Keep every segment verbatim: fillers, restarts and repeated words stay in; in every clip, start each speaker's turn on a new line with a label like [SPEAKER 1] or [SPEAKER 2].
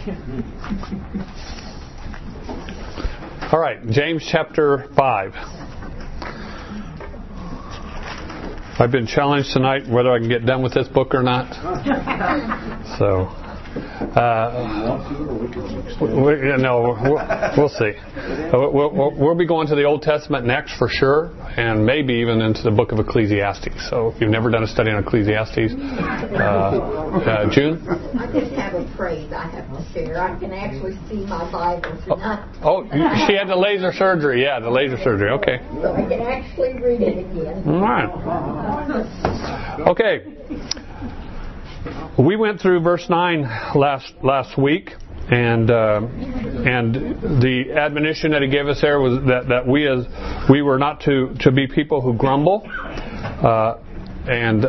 [SPEAKER 1] All right, James chapter five. I've been challenged tonight whether I can get done with this book or not. So, uh, we, you know, we'll, we'll see. We'll, we'll, we'll be going to the Old Testament next for sure, and maybe even into the book of Ecclesiastes. So, if you've never done a study on Ecclesiastes, uh, uh, June?
[SPEAKER 2] I just have a praise I have to share. I can actually see my Bible tonight.
[SPEAKER 1] Oh, oh, she had the laser surgery. Yeah, the laser surgery. Okay.
[SPEAKER 2] So I can actually read it again.
[SPEAKER 1] All right. Okay. We went through verse nine last last week, and uh, and the admonition that he gave us there was that, that we as we were not to, to be people who grumble uh, and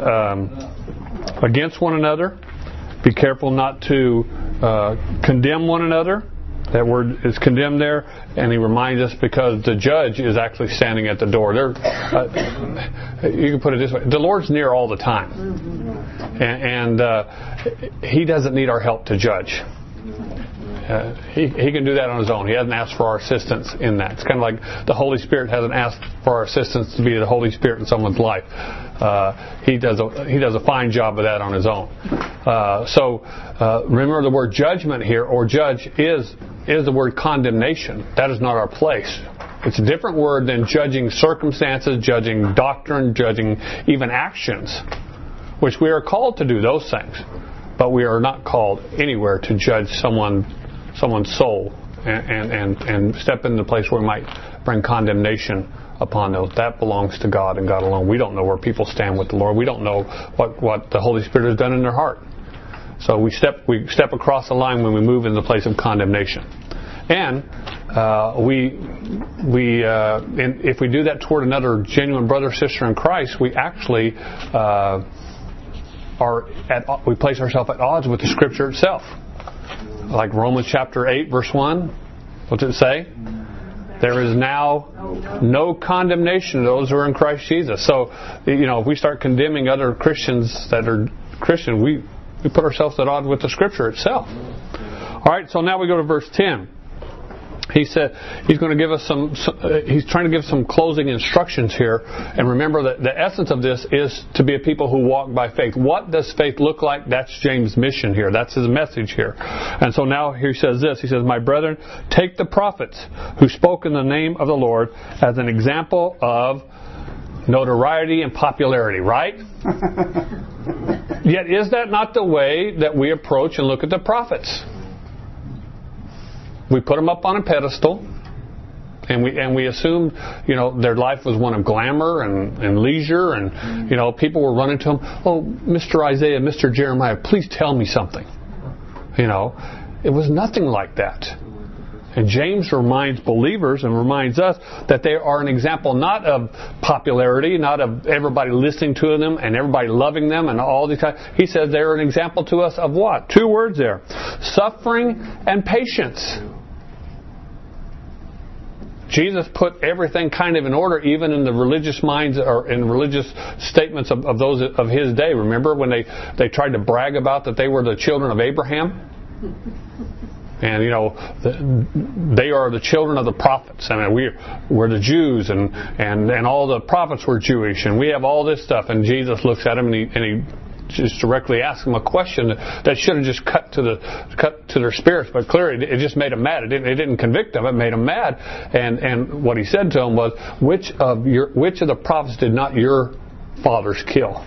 [SPEAKER 1] um, against one another. Be careful not to uh, condemn one another. That word is condemned there, and he reminds us because the judge is actually standing at the door. There, uh, you can put it this way: the Lord's near all the time, and, and uh, he doesn't need our help to judge. Uh, he, he can do that on his own. He hasn't asked for our assistance in that. It's kind of like the Holy Spirit hasn't asked for our assistance to be the Holy Spirit in someone's life. Uh, he does a he does a fine job of that on his own. Uh, so uh, remember, the word judgment here, or judge, is is the word condemnation. That is not our place. It's a different word than judging circumstances, judging doctrine, judging even actions, which we are called to do those things, but we are not called anywhere to judge someone. someone's soul and, and, and, and step into the place where we might bring condemnation upon those. That belongs to God and God alone. We don't know where people stand with the Lord. We don't know what, what the Holy Spirit has done in their heart. So we step we step across the line when we move into the place of condemnation. And uh, we we uh, and if we do that toward another genuine brother or sister in Christ, we actually uh, are at we place ourselves at odds with the Scripture itself. Like Romans chapter eight, verse one. What's it say? There is now no condemnation to those who are in Christ Jesus. So, you know, if we start condemning other Christians that are Christian, we, we put ourselves at odds with the Scripture itself. All right, so now we go to verse ten. He said he's going to give us some, uh, he's trying to give some closing instructions here. And remember that the essence of this is to be a people who walk by faith. What does faith look like? That's James' mission here. That's his message here. And so now he says this. He says, my brethren, take the prophets who spoke in the name of the Lord as an example of notoriety and popularity, right? Yet is that not the way that we approach and look at the prophets? We put them up on a pedestal, and we and we assumed, you know, their life was one of glamour and, and leisure, and, you know, people were running to them, oh, Mister Isaiah, Mister Jeremiah, please tell me something. You know, it was nothing like that. And James reminds believers and reminds us that they are an example not of popularity, not of everybody listening to them and everybody loving them and all these kinds. He says they're an example to us of what? Two words there. Suffering and patience. Jesus put everything kind of in order, even in the religious minds or in religious statements of, of those of his day. Remember when they, they tried to brag about that they were the children of Abraham? And, you know, the, they are the children of the prophets. I mean, we're, we're the Jews, and, and, and all the prophets were Jewish, and we have all this stuff. And Jesus looks at them, and he, and he just directly asks them a question that should have just cut to the cut to their spirits, but clearly it just made them mad. It didn't, it didn't convict them; it made them mad. And and what he said to them was, "Which of your which of the prophets did not your fathers kill?"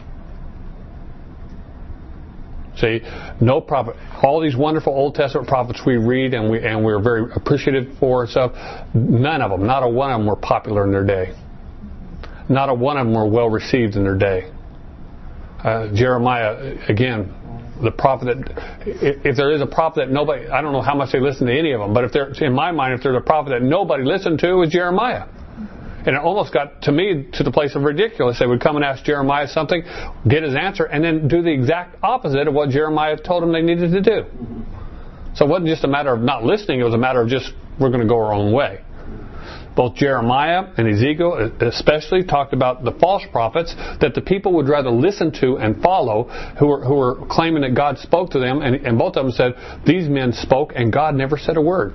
[SPEAKER 1] See, no prophet. All these wonderful Old Testament prophets we read and we and we're very appreciative for and stuff. None of them, not a one of them, were popular in their day. Not a one of them were well received in their day. Uh, Jeremiah, again, the prophet that, if there is a prophet that nobody, I don't know how much they listen to any of them, but if there, in my mind, if there's a prophet that nobody listened to, it was Jeremiah. And it almost got, to me, to the place of ridiculous. They would come and ask Jeremiah something, get his answer, and then do the exact opposite of what Jeremiah told them they needed to do. So it wasn't just a matter of not listening, it was a matter of just, we're going to go our own way. both Jeremiah and Ezekiel especially talked about the false prophets that the people would rather listen to and follow, who were, who were claiming that God spoke to them, and, and both of them said these men spoke and God never said a word.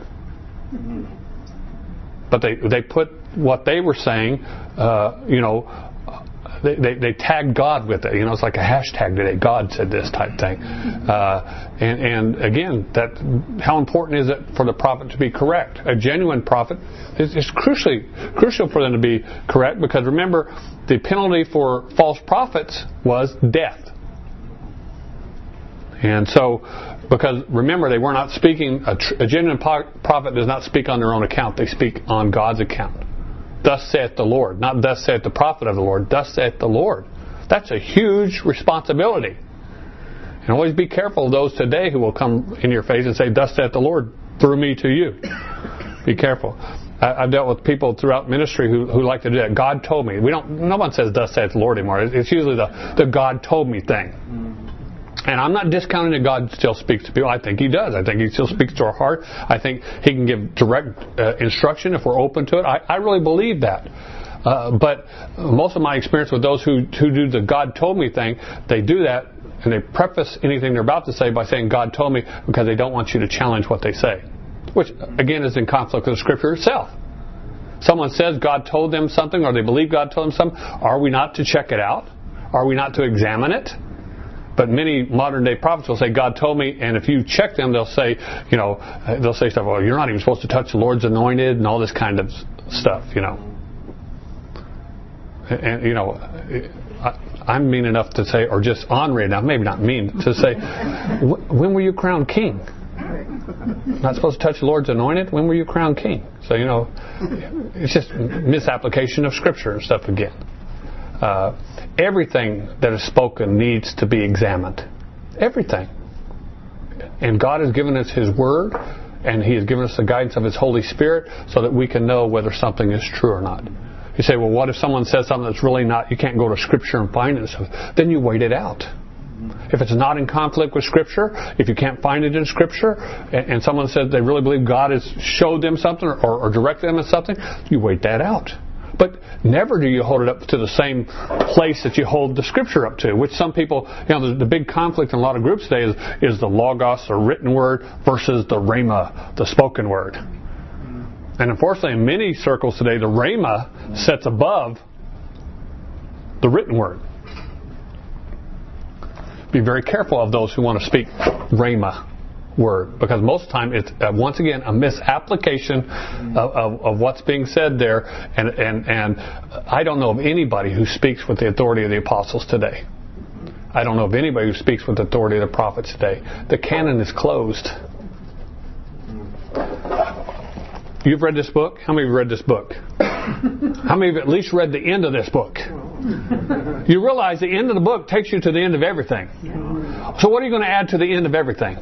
[SPEAKER 1] But they they put what they were saying, uh, you know, They, they they tagged God with it. You know, it's like a hashtag today. God said this type thing. Uh, and, and again, that how important is it for the prophet to be correct? A genuine prophet is, is crucially crucial for them to be correct, because remember, the penalty for false prophets was death. And so, because remember, they were not speaking. A, tr- a genuine po- prophet does not speak on their own account. They speak on God's account. Thus saith the Lord. Not thus saith the prophet of the Lord. Thus saith the Lord. That's a huge responsibility. And always be careful of those today who will come in your face and say, thus saith the Lord through me to you. Be careful. I, I've dealt with people throughout ministry who, who like to do that. God told me. We don't. No one says thus saith the Lord anymore. It's usually the, the God told me thing. And I'm not discounting that God still speaks to people. I think He does. I think He still speaks to our heart. I think He can give direct uh, instruction if we're open to it. I, I really believe that. Uh, but most of my experience with those who, who do the God told me thing, they do that and they preface anything they're about to say by saying God told me, because they don't want you to challenge what they say. Which, again, is in conflict with the Scripture itself. Someone says God told them something, or they believe God told them something. Are we not to check it out? Are we not to examine it? But many modern day prophets will say, God told me, and if you check them, they'll say, you know, they'll say stuff, well, you're not even supposed to touch the Lord's anointed, and all this kind of stuff, you know. And, you know, I'm mean enough to say, or just ornery enough, maybe not mean, to say, when were you crowned king? Not supposed to touch the Lord's anointed? When were you crowned king? So, you know, it's just misapplication of Scripture and stuff again. Uh, everything that is spoken needs to be examined. Everything. And God has given us His Word, and He has given us the guidance of His Holy Spirit so that we can know whether something is true or not. You say, well, what if someone says something that's really not, you can't go to Scripture and find it? So then you wait it out. If it's not in conflict with Scripture, if you can't find it in Scripture, and, and someone says they really believe God has showed them something or, or directed them in something, you wait that out. But never do you hold it up to the same place that you hold the Scripture up to, which some people, you know, the, the big conflict in a lot of groups today is, is the Logos, the written word, versus the Rhema, the spoken word. And unfortunately, in many circles today, the Rhema sets above the written word. Be very careful of those who want to speak Rhema word, because most of the time it's uh, once again a misapplication of, of, of what's being said there, and, and and I don't know of anybody who speaks with the authority of the apostles today. I don't know of anybody who speaks with the authority of the prophets today. The canon is closed. You've read this book? How many have read this book? How many have at least read the end of this book? You realize the end of the book takes you to the end of everything. So what are you going to add to the end of everything?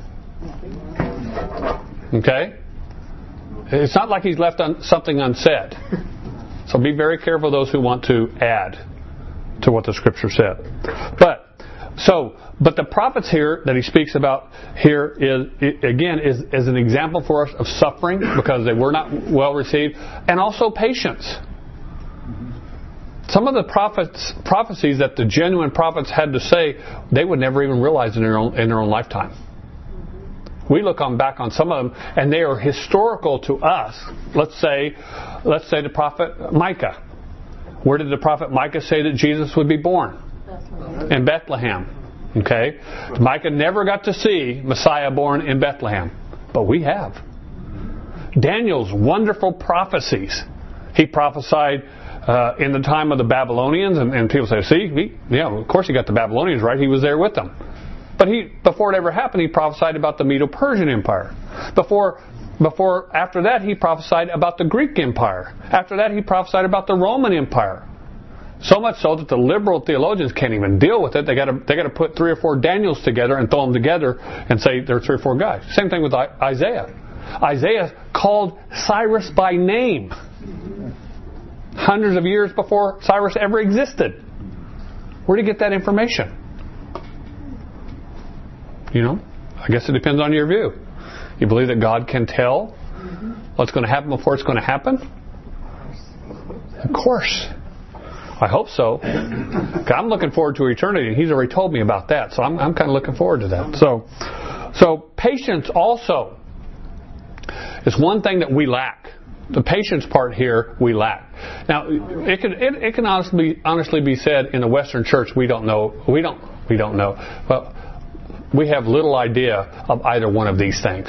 [SPEAKER 1] Okay? It's not like He's left un- something unsaid. So be very careful of those who want to add to what the Scripture said. But so, but the prophets here that He speaks about here is, again, is, is an example for us of suffering because they were not well received, and also patience. Some of the prophets, prophecies that the genuine prophets had to say, they would never even realize in their own in their own lifetime. We look on back on some of them, and they are historical to us. Let's say, let's say the prophet Micah. Where did the prophet Micah say that Jesus would be born? In Bethlehem. Okay? Micah never got to see Messiah born in Bethlehem, but we have. Daniel's wonderful prophecies. He prophesied uh, in the time of the Babylonians, and, and people say, "See, he, yeah, of course he got the Babylonians right. He was there with them." But he, before it ever happened, he prophesied about the Medo-Persian Empire. Before, before, after that, he prophesied about the Greek Empire. After that, he prophesied about the Roman Empire. So much so that the liberal theologians can't even deal with it. They got to, they got to put three or four Daniels together and throw them together and say there are three or four guys. Same thing with Isaiah. Isaiah called Cyrus by name hundreds of years before Cyrus ever existed. Where did he get that information? You know, I guess it depends on your view. You believe that God can tell what's going to happen before it's going to happen? Of course. I hope so. I'm looking forward to eternity, and He's already told me about that, so I'm, I'm kind of looking forward to that. So, so patience also is one thing that we lack. The patience part here we lack. Now, it can it, it can honestly honestly be said in the Western Church we don't know we don't we don't know, but we have little idea of either one of these things.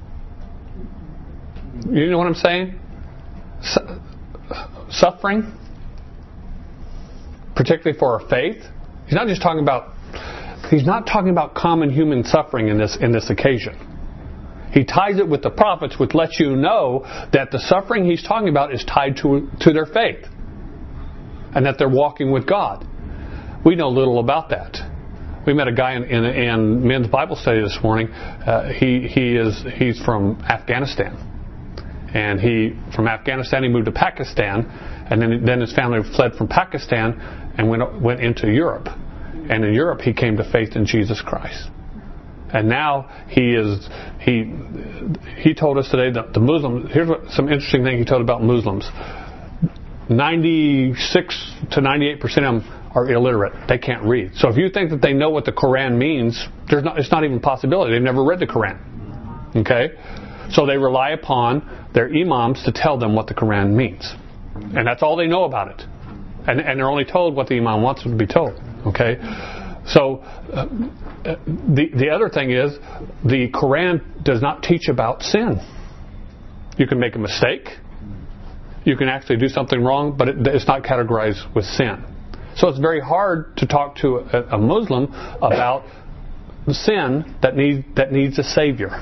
[SPEAKER 1] You know what I'm saying? Su- suffering. Particularly for our faith. He's not just talking about he's not talking about common human suffering in this in this occasion. He ties it with the prophets, which lets you know that the suffering he's talking about is tied to to their faith. And that they're walking with God. We know little about that. We met a guy in, in, in men's Bible study this morning. Uh, he he is he's from Afghanistan. And he from Afghanistan he moved to Pakistan, and then then his family fled from Pakistan and went went into Europe. And in Europe he came to faith in Jesus Christ. And now he is he he told us today that the Muslims, here's what, some interesting thing he told about Muslims. ninety-six to ninety-eight percent of them are illiterate. They can't read. So if you think that they know what the Quran means, there's not it's not even a possibility. They've never read the Quran. Okay? So they rely upon their imams to tell them what the Quran means. And that's all they know about it. And, and they're only told what the imam wants them to be told. Okay? So uh, the the other thing is the Quran does not teach about sin. You can make a mistake. You can actually do something wrong, but it, it's not categorized with sin. So it's very hard to talk to a, a Muslim about sin that needs that needs a savior.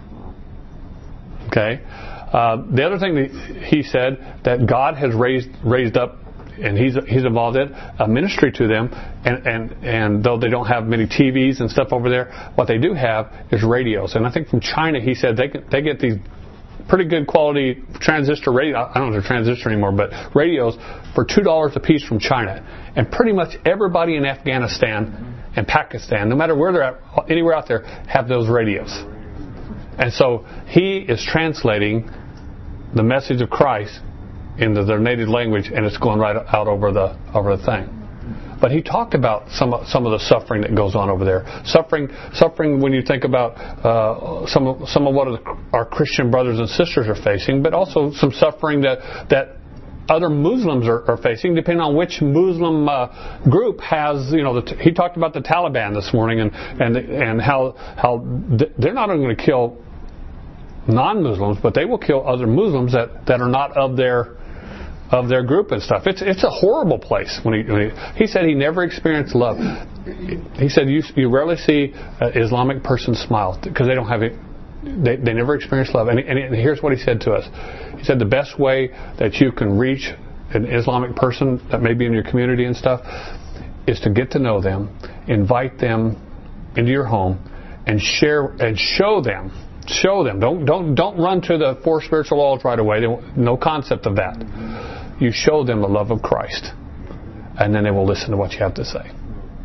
[SPEAKER 1] Okay. Uh, the other thing that he said that God has raised raised up, and he's he's involved in a ministry to them, and, and and though they don't have many T Vs and stuff over there, what they do have is radios. And I think from China, he said they get, they get these pretty good quality transistor radio. I don't know if they're transistor anymore, but radios for two dollars a piece from China. And pretty much everybody in Afghanistan and Pakistan, no matter where they're at, anywhere out there, have those radios. And so he is translating the message of Christ into their native language, and it's going right out over the over the thing. But he talked about some of, some of the suffering that goes on over there. Suffering, suffering when you think about uh, some of, some of what our Christian brothers and sisters are facing, but also some suffering that that other Muslims are, are facing, depending on which Muslim uh, group has. You know, the, he talked about the Taliban this morning, and and and how how they're not only going to kill non-Muslims, but they will kill other Muslims that, that are not of their of their group and stuff. It's it's a horrible place. When he when he, he said he never experienced love. He said you you rarely see an Islamic person smile because they don't have it. They they never experience love. And, and, and here's what he said to us. He said the best way that you can reach an Islamic person that may be in your community and stuff is to get to know them, invite them into your home, and share and show them. Show them. Don't don't don't run to the four spiritual laws right away. They won't, no concept of that. You show them the love of Christ, and then they will listen to what you have to say.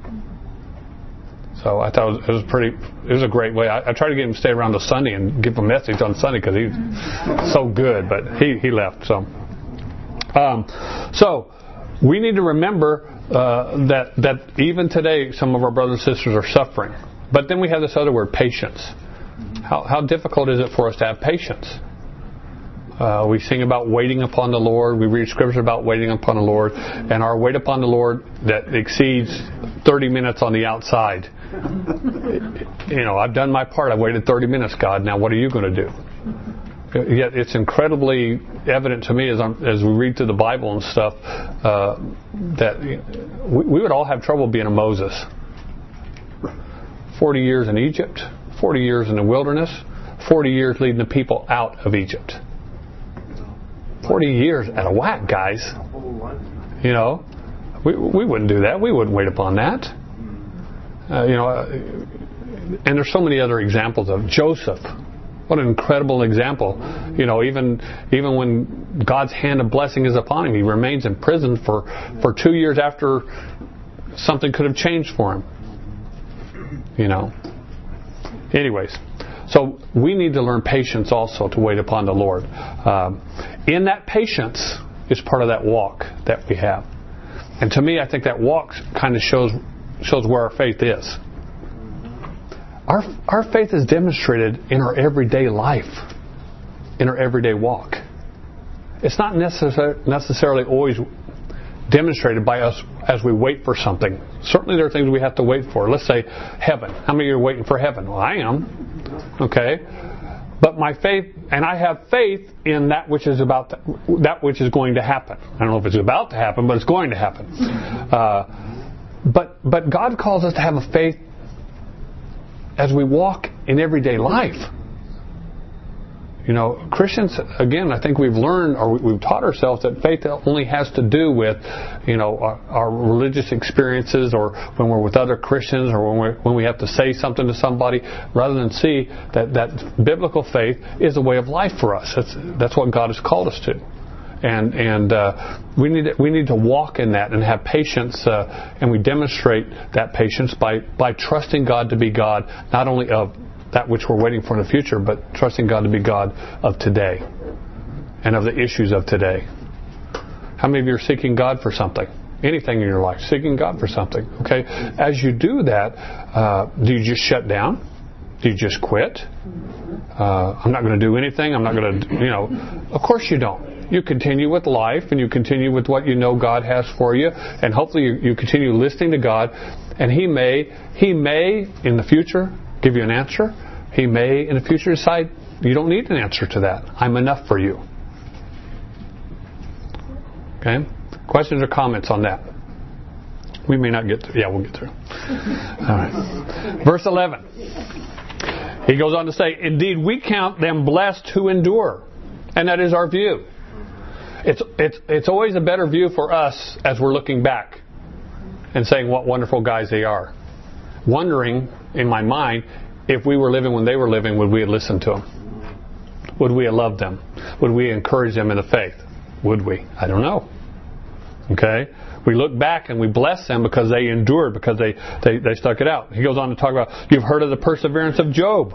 [SPEAKER 1] So I thought it was, it was pretty. It was a great way. I, I tried to get him to stay around till Sunday and give him a message on Sunday because he's so good, but he he left. So, um, so we need to remember uh, that that even today some of our brothers and sisters are suffering. But then we have this other word, patience. How, how difficult is it for us to have patience? Uh, we sing about waiting upon the Lord. We read scripture about waiting upon the Lord. And our wait upon the Lord that exceeds thirty minutes on the outside. You know, I've done my part. I've waited thirty minutes, God. Now what are you going to do? Yet it's incredibly evident to me as, I'm, as we read through the Bible and stuff uh, that we, we would all have trouble being a Moses. forty years in Egypt. forty years in the wilderness, forty years leading the people out of Egypt. forty years at a whack, guys. You know, we we wouldn't do that. We wouldn't wait upon that. Uh, you know, uh, and there's so many other examples of Joseph. What an incredible example. You know, even even when God's hand of blessing is upon him, he remains in prison for, for two years after something could have changed for him. You know. Anyways, so we need to learn patience also to wait upon the Lord. Um, in that patience, is part of that walk that we have. And to me, I think that walk kind of shows shows where our faith is. Our our faith is demonstrated in our everyday life, in our everyday walk. It's not necessar- necessarily always demonstrated by us as we wait for something. Certainly there are things we have to wait for. Let's say heaven. How many of you are waiting for heaven? Well, I am. Okay. But my faith, and I have faith in that which is about to, that which is going to happen. I don't know if it's about to happen, but it's going to happen. Uh, but but God calls us to have a faith as we walk in everyday life. You know, Christians, again, I think we've learned or we've taught ourselves that faith only has to do with, you know, our, our religious experiences or when we're with other Christians or when, we're, when we have to say something to somebody, rather than see that, that biblical faith is a way of life for us. That's, that's what God has called us to. And and uh, we need we need to walk in that and have patience, uh, and we demonstrate that patience by, by trusting God to be God, not only of that which we're waiting for in the future, but trusting God to be God of today and of the issues of today. How many of you are seeking God for something? Anything in your life, seeking God for something. Okay, as you do that, uh, do you just shut down? Do you just quit? Uh, I'm not going to do anything. I'm not going to, you know. Of course you don't. You continue with life, and you continue with what you know God has for you, and hopefully you, you continue listening to God, and He may, He may in the future give you an answer. He may in the future decide you don't need an answer to that. I'm enough for you. Okay? Questions or comments on that? We may not get through. Yeah, we'll get through. All right. Verse eleven. He goes on to say, indeed, we count them blessed who endure. And that is our view. It's, it's, it's always a better view for us as we're looking back and saying what wonderful guys they are. Wondering, in my mind, if we were living when they were living, would we have listened to them? Would we have loved them? Would we encourage them in the faith? Would we? I don't know. Okay? We look back and we bless them because they endured, because they, they, they stuck it out. He goes on to talk about, you've heard of the perseverance of Job.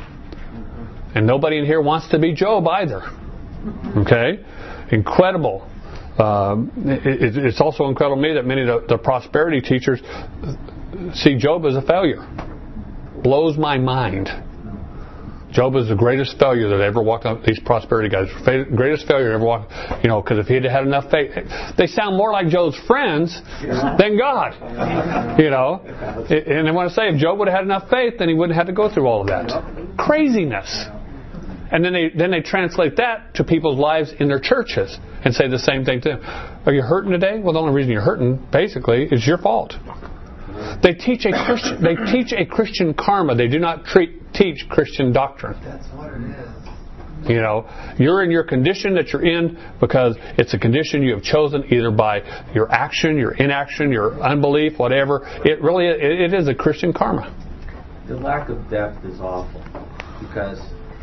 [SPEAKER 1] And nobody in here wants to be Job either. Okay? Incredible. Um, it, it's also incredible to me that many of the, the prosperity teachers see Job as a failure. Blows my mind. Job is the greatest failure that ever walked on. These prosperity guys, greatest failure ever walked. You know, because if he had had enough faith, they sound more like Job's friends than God. You know, and I want to say, if Job would have had enough faith, then he wouldn't have to go through all of that craziness. And then they then they translate that to people's lives in their churches and say the same thing to them. Are you hurting today? Well, the only reason you're hurting, basically, is your fault. They teach a Christian. They teach a Christian karma. They do not treat, teach Christian doctrine. That's what it is. You know, you're in your condition that you're in because it's a condition you have chosen either by your action, your inaction, your unbelief, whatever. It really it, it is a Christian karma.
[SPEAKER 3] The lack of depth is awful because,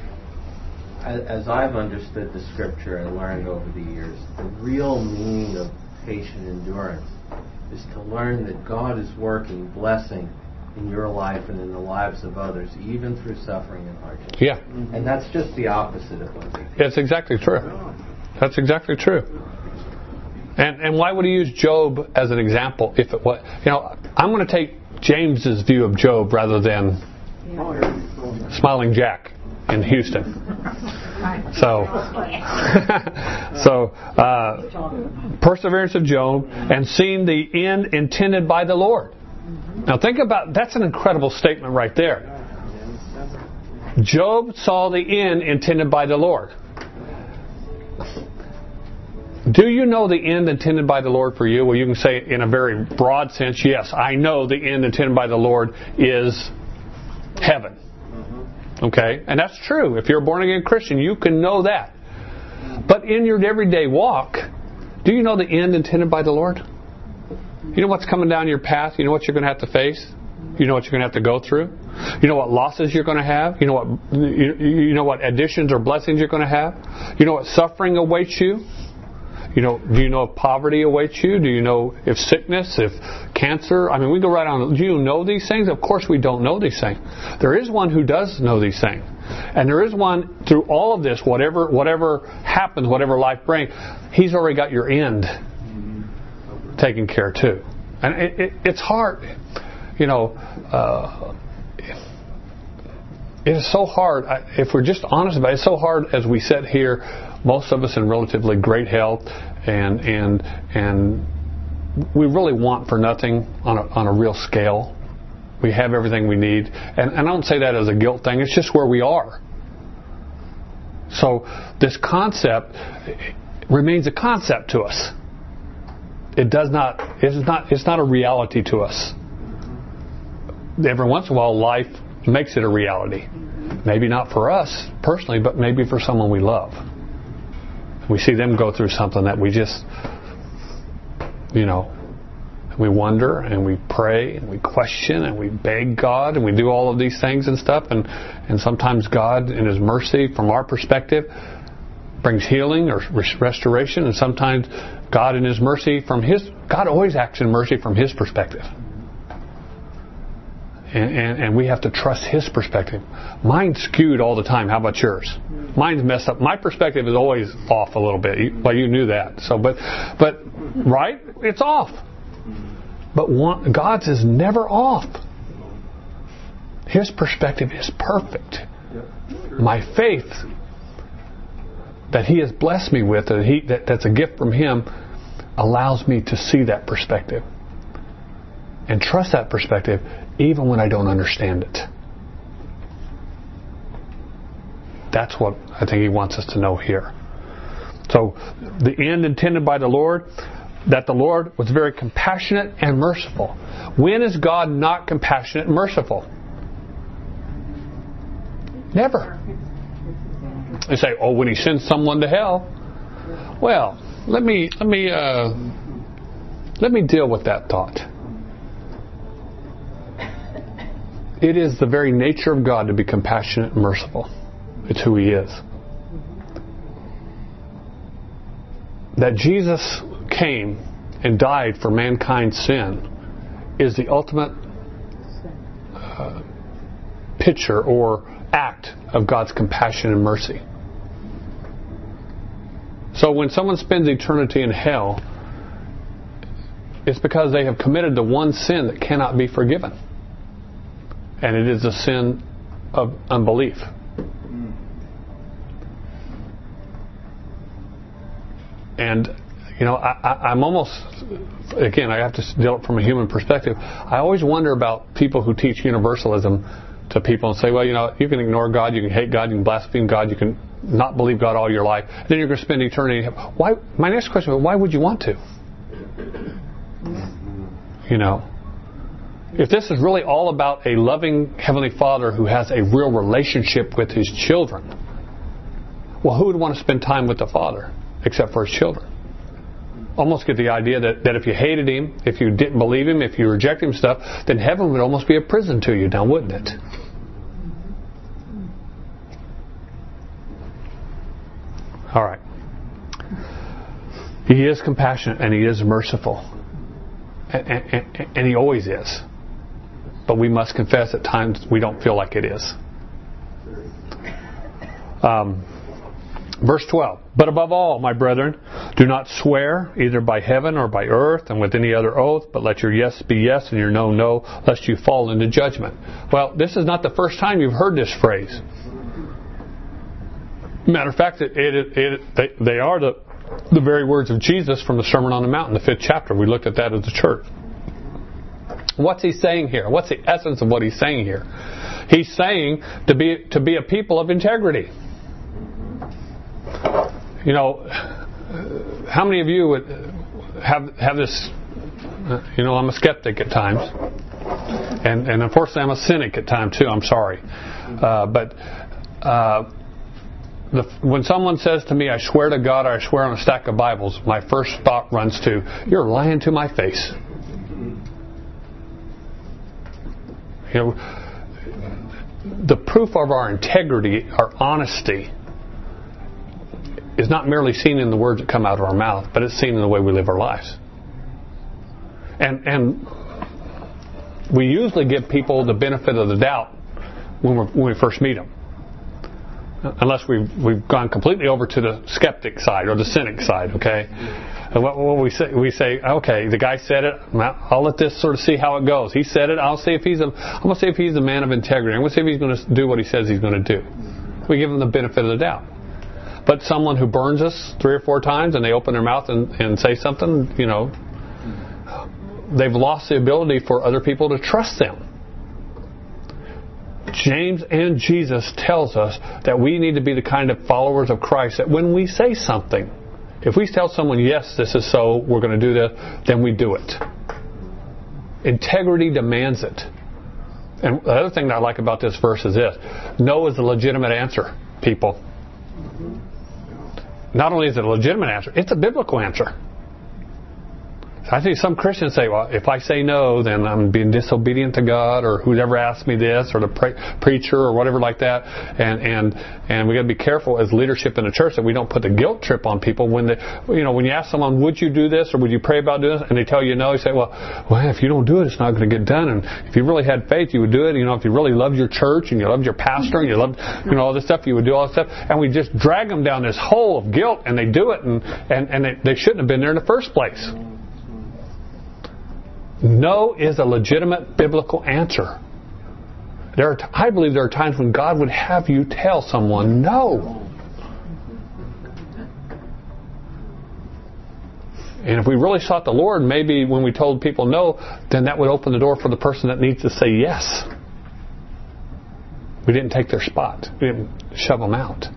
[SPEAKER 3] as I've understood the Scripture and learned over the years, the real meaning of patient endurance is to learn that God is working blessing in your life and in the lives of others, even through suffering and hardship.
[SPEAKER 1] Yeah.
[SPEAKER 3] And that's just the opposite of what we do.
[SPEAKER 1] That's exactly true. That's exactly true. And and why would he use Job as an example if it was, you know, I'm going to take James's view of Job rather than Smiling Jack in Houston. So, so uh, perseverance of Job and seeing the end intended by the Lord. Now think about, that's an incredible statement right there. Job saw the end intended by the Lord. Do you know the end intended by the Lord for you? Well, you can say in a very broad sense, yes, I know the end intended by the Lord is heaven. Okay? And that's true. If you're a born-again Christian, you can know that. But in your everyday walk, do you know the end intended by the Lord? You know what's coming down your path? You know what you're going to have to face? You know what you're going to have to go through? You know what losses you're going to have? You know what you, you know what additions or blessings you're going to have? You know what suffering awaits you? You know, do you know if poverty awaits you? Do you know if sickness, if cancer? I mean, we go right on. Do you know these things? Of course we don't know these things. There is one who does know these things. And there is one through all of this, whatever whatever happens, whatever life brings, He's already got your end taken care of too. And it, it, it's hard, you know. Uh, it is so hard. If we're just honest about it, it's so hard as we sit here, most of us in relatively great health, and and and we really want for nothing on a, on a real scale. We have everything we need. And, and I don't say that as a guilt thing. It's just where we are. So this concept remains a concept to us. It does not, it's not, it's not a reality to us. Every once in a while, life makes it a reality. Maybe not for us personally, but maybe for someone we love. We see them go through something that we just, you know, we wonder and we pray and we question and we beg God and we do all of these things and stuff. And, and sometimes God, in His mercy, from our perspective, brings healing or restoration. And sometimes God, in His mercy, from His God always acts in mercy from His perspective. And, and, and we have to trust His perspective. Mine's skewed all the time. How about yours? Mine's messed up. My perspective is always off a little bit. Well, you knew that. So, but, but, right? It's off. But one, God's is never off. His perspective is perfect. My faith that He has blessed me with, that he, that, that's a gift from Him, allows me to see that perspective and trust that perspective even when I don't understand it. That's what I think He wants us to know here. So, the end intended by the Lord, that the Lord was very compassionate and merciful. When is God not compassionate and merciful? Never. They say, oh, when He sends someone to hell. Well, let me let me uh, let me deal with that thought. It is the very nature of God to be compassionate and merciful. It's who He is. That Jesus came and died for mankind's sin is the ultimate uh, picture or act of God's compassion and mercy. So when someone spends eternity in hell, it's because they have committed the one sin that cannot be forgiven. And it is the sin of unbelief. And, you know, I, I, I'm almost, again, I have to deal it from a human perspective. I always wonder about people who teach universalism to people and say, well, you know, you can ignore God, you can hate God, you can blaspheme God, you can not believe God all your life, then you're going to spend eternity. Why? My next question is, why would you want to? You know, if this is really all about a loving Heavenly Father who has a real relationship with His children, well, who would want to spend time with the Father except for His children? Almost get the idea that, that if you hated Him, if you didn't believe Him, if you rejected Him stuff, then heaven would almost be a prison to you now, wouldn't it? All right. He is compassionate and He is merciful. And, and, and He always is. But we must confess at times we don't feel like it is. Um, verse twelve. But above all, my brethren, do not swear either by heaven or by earth and with any other oath, but let your yes be yes and your no no, lest you fall into judgment. Well, this is not the first time you've heard this phrase. Matter of fact, it, it, it, they, they are the, the very words of Jesus from the Sermon on the Mount in the fifth chapter. We looked at that as a church. What's He saying here? What's the essence of what He's saying here? He's saying to be to be a people of integrity. You know, how many of you would have have this? You know, I'm a skeptic at times, and and unfortunately, I'm a cynic at times too. I'm sorry, uh, but uh, the, when someone says to me, "I swear to God," or "I swear on a stack of Bibles," my first thought runs to, "You're lying to my face." You know, the proof of our integrity, our honesty, is not merely seen in the words that come out of our mouth, but it's seen in the way we live our lives. And and we usually give people the benefit of the doubt when, we're, when we first meet them. Unless we've, we've gone completely over to the skeptic side or the cynic side, okay? And what, what we say, we say, okay, the guy said it. I'll let this sort of see how it goes. He said it. I'll see if he's a. I'm going to see if he's a man of integrity. I'm going to see if he's going to do what he says he's going to do. We give him the benefit of the doubt. But someone who burns us three or four times and they open their mouth and, and say something, you know, they've lost the ability for other people to trust them. James and Jesus tells us that we need to be the kind of followers of Christ that when we say something, if we tell someone, yes, this is so, we're going to do this, then we do it. Integrity demands it. And the other thing that I like about this verse is this. No is a legitimate answer, people. Not only is it a legitimate answer, it's a biblical answer. I think some Christians say, well, if I say no, then I'm being disobedient to God, or whoever asked me this, or the pre- preacher, or whatever like that. And and and we got to be careful as leadership in the church that we don't put the guilt trip on people when they, you know, when you ask someone, would you do this, or would you pray about doing this, and they tell you no, you say, well, well, if you don't do it, it's not going to get done. And if you really had faith, you would do it. You know, if you really loved your church and you loved your pastor and you loved, you know, all this stuff, you would do all this stuff. And we just drag them down this hole of guilt, and they do it, and and and they, they shouldn't have been there in the first place. No is a legitimate biblical answer. There are t- I believe there are times when God would have you tell someone no. And if we really sought the Lord, maybe when we told people no, then that would open the door for the person that needs to say yes. We didn't take their spot. We didn't shove them out.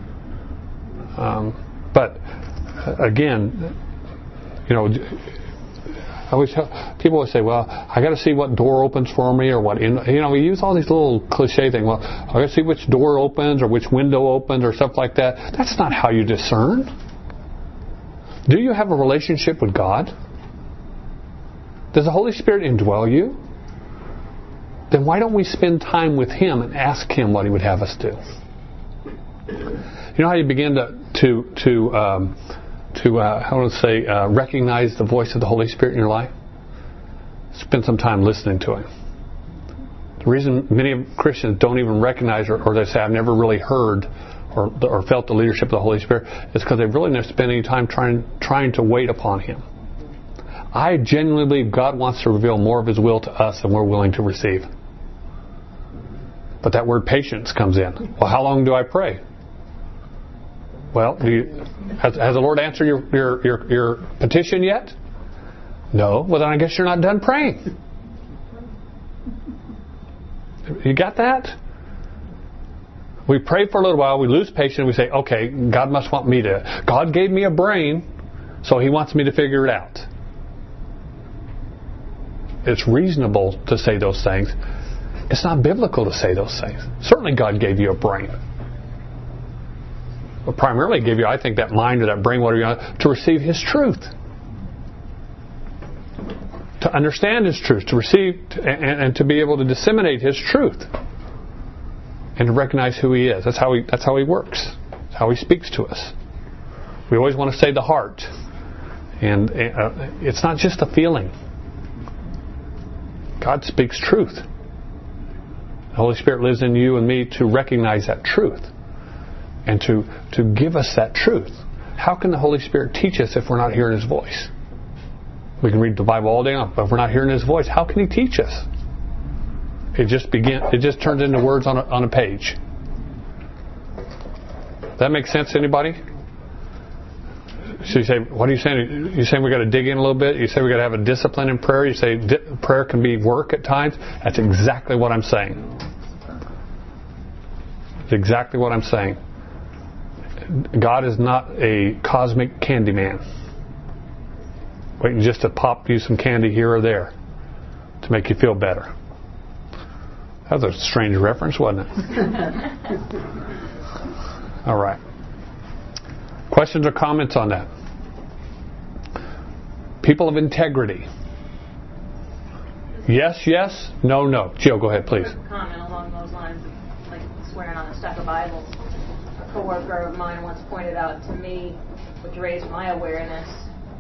[SPEAKER 1] Um, but again, you know, I always tell, people always say, well, I got to see what door opens for me, or what, in, you know, we use all these little cliche things. Well, I got to see which door opens or which window opens or stuff like that. That's not how you discern. Do you have a relationship with God? Does the Holy Spirit indwell you? Then why don't we spend time with Him and ask Him what He would have us do? You know how you begin to to to um, to uh, how to say uh, recognize the voice of the Holy Spirit in your life? Spend some time listening to Him. The reason many Christians don't even recognize, or, or they say, I've never really heard or, or felt the leadership of the Holy Spirit, is because they've really never spent any time trying trying to wait upon Him. I genuinely believe God wants to reveal more of His will to us than we're willing to receive. But that word patience comes in. Well, how long do I pray? Well, do you, has, has the Lord answered your, your, your, your petition yet? No. Well, then I guess you're not done praying. You got that? We pray for a little while, we lose patience, we say, okay, God must want me to. God gave me a brain, so He wants me to figure it out. It's reasonable to say those things. It's not biblical to say those things. Certainly God gave you a brain. But primarily gave you, I think, that mind or that brain, whatever you want, to receive His truth. To understand His truth, to receive and, and to be able to disseminate His truth. And to recognize who He is. That's how He, that's how He works. That's how He speaks to us. We always want to say the heart. And uh, it's not just a feeling. God speaks truth. The Holy Spirit lives in you and me to recognize that truth and to, to give us that truth. How can the Holy Spirit teach us if we're not hearing His voice? We can read the Bible all day long, but if we're not hearing His voice, how can He teach us? It just begin. It just turns into words on a, on a page. Does that make sense to anybody? So you say, what are you saying? You saying we got to dig in a little bit? You say we got to have a discipline in prayer? You say di- prayer can be work at times? That's exactly what I'm saying. That's exactly what I'm saying. God is not a cosmic candy man, waiting just to pop you some candy here or there to make you feel better. That was a strange reference, wasn't it? All right. Questions or comments on that? People of integrity. Yes, yes. No, no. Jill, go ahead, please.
[SPEAKER 4] A comment along those lines, like swearing on a stack of Bibles. A coworker of mine once pointed out to me, which raised my awareness.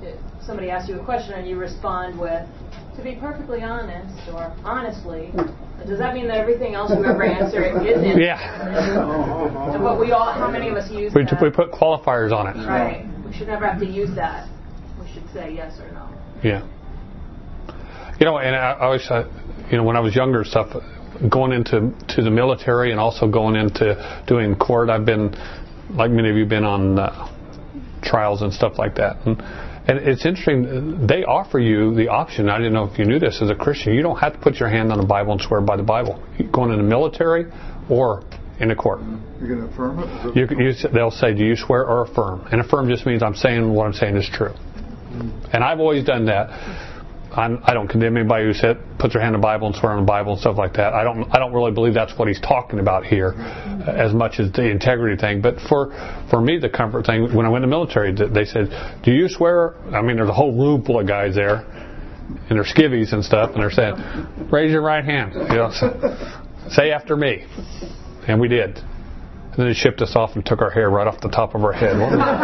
[SPEAKER 4] Somebody asks you a question and you respond with, to be perfectly honest, or honestly, Does that mean that everything else you ever answer is in?
[SPEAKER 1] Yeah.
[SPEAKER 4] But we all, how many of us use
[SPEAKER 1] We,
[SPEAKER 4] that?
[SPEAKER 1] we put qualifiers on it.
[SPEAKER 4] Right. We should never have to use that. We should say yes or no.
[SPEAKER 1] Yeah. You know, and I always, uh, you know, when I was younger, stuff, going into to the military and also going into doing court, I've been, like many of you, been on uh, trials and stuff like that. And, and it's interesting, they offer you the option. I didn't know if you knew this as a Christian. You don't have to put your hand on the Bible and swear by the Bible. You're going in the military or in a court.
[SPEAKER 5] You're going to affirm it?
[SPEAKER 1] You, you, they'll say, do you swear or affirm? And affirm just means I'm saying what I'm saying is true. And I've always done that. I'm, I don't condemn anybody who said, puts their hand on the Bible and swear on the Bible and stuff like that. I don't. I don't really believe that's what he's talking about here, uh, as much as the integrity thing. But for for me, the comfort thing. When I went in the military, they said, "Do you swear?" I mean, there's a whole room full of guys there, and they're skivvies and stuff, and they're saying, "Raise your right hand." You know, so, say after me, and we did. And then they shipped us off and took our hair right off the top of our head.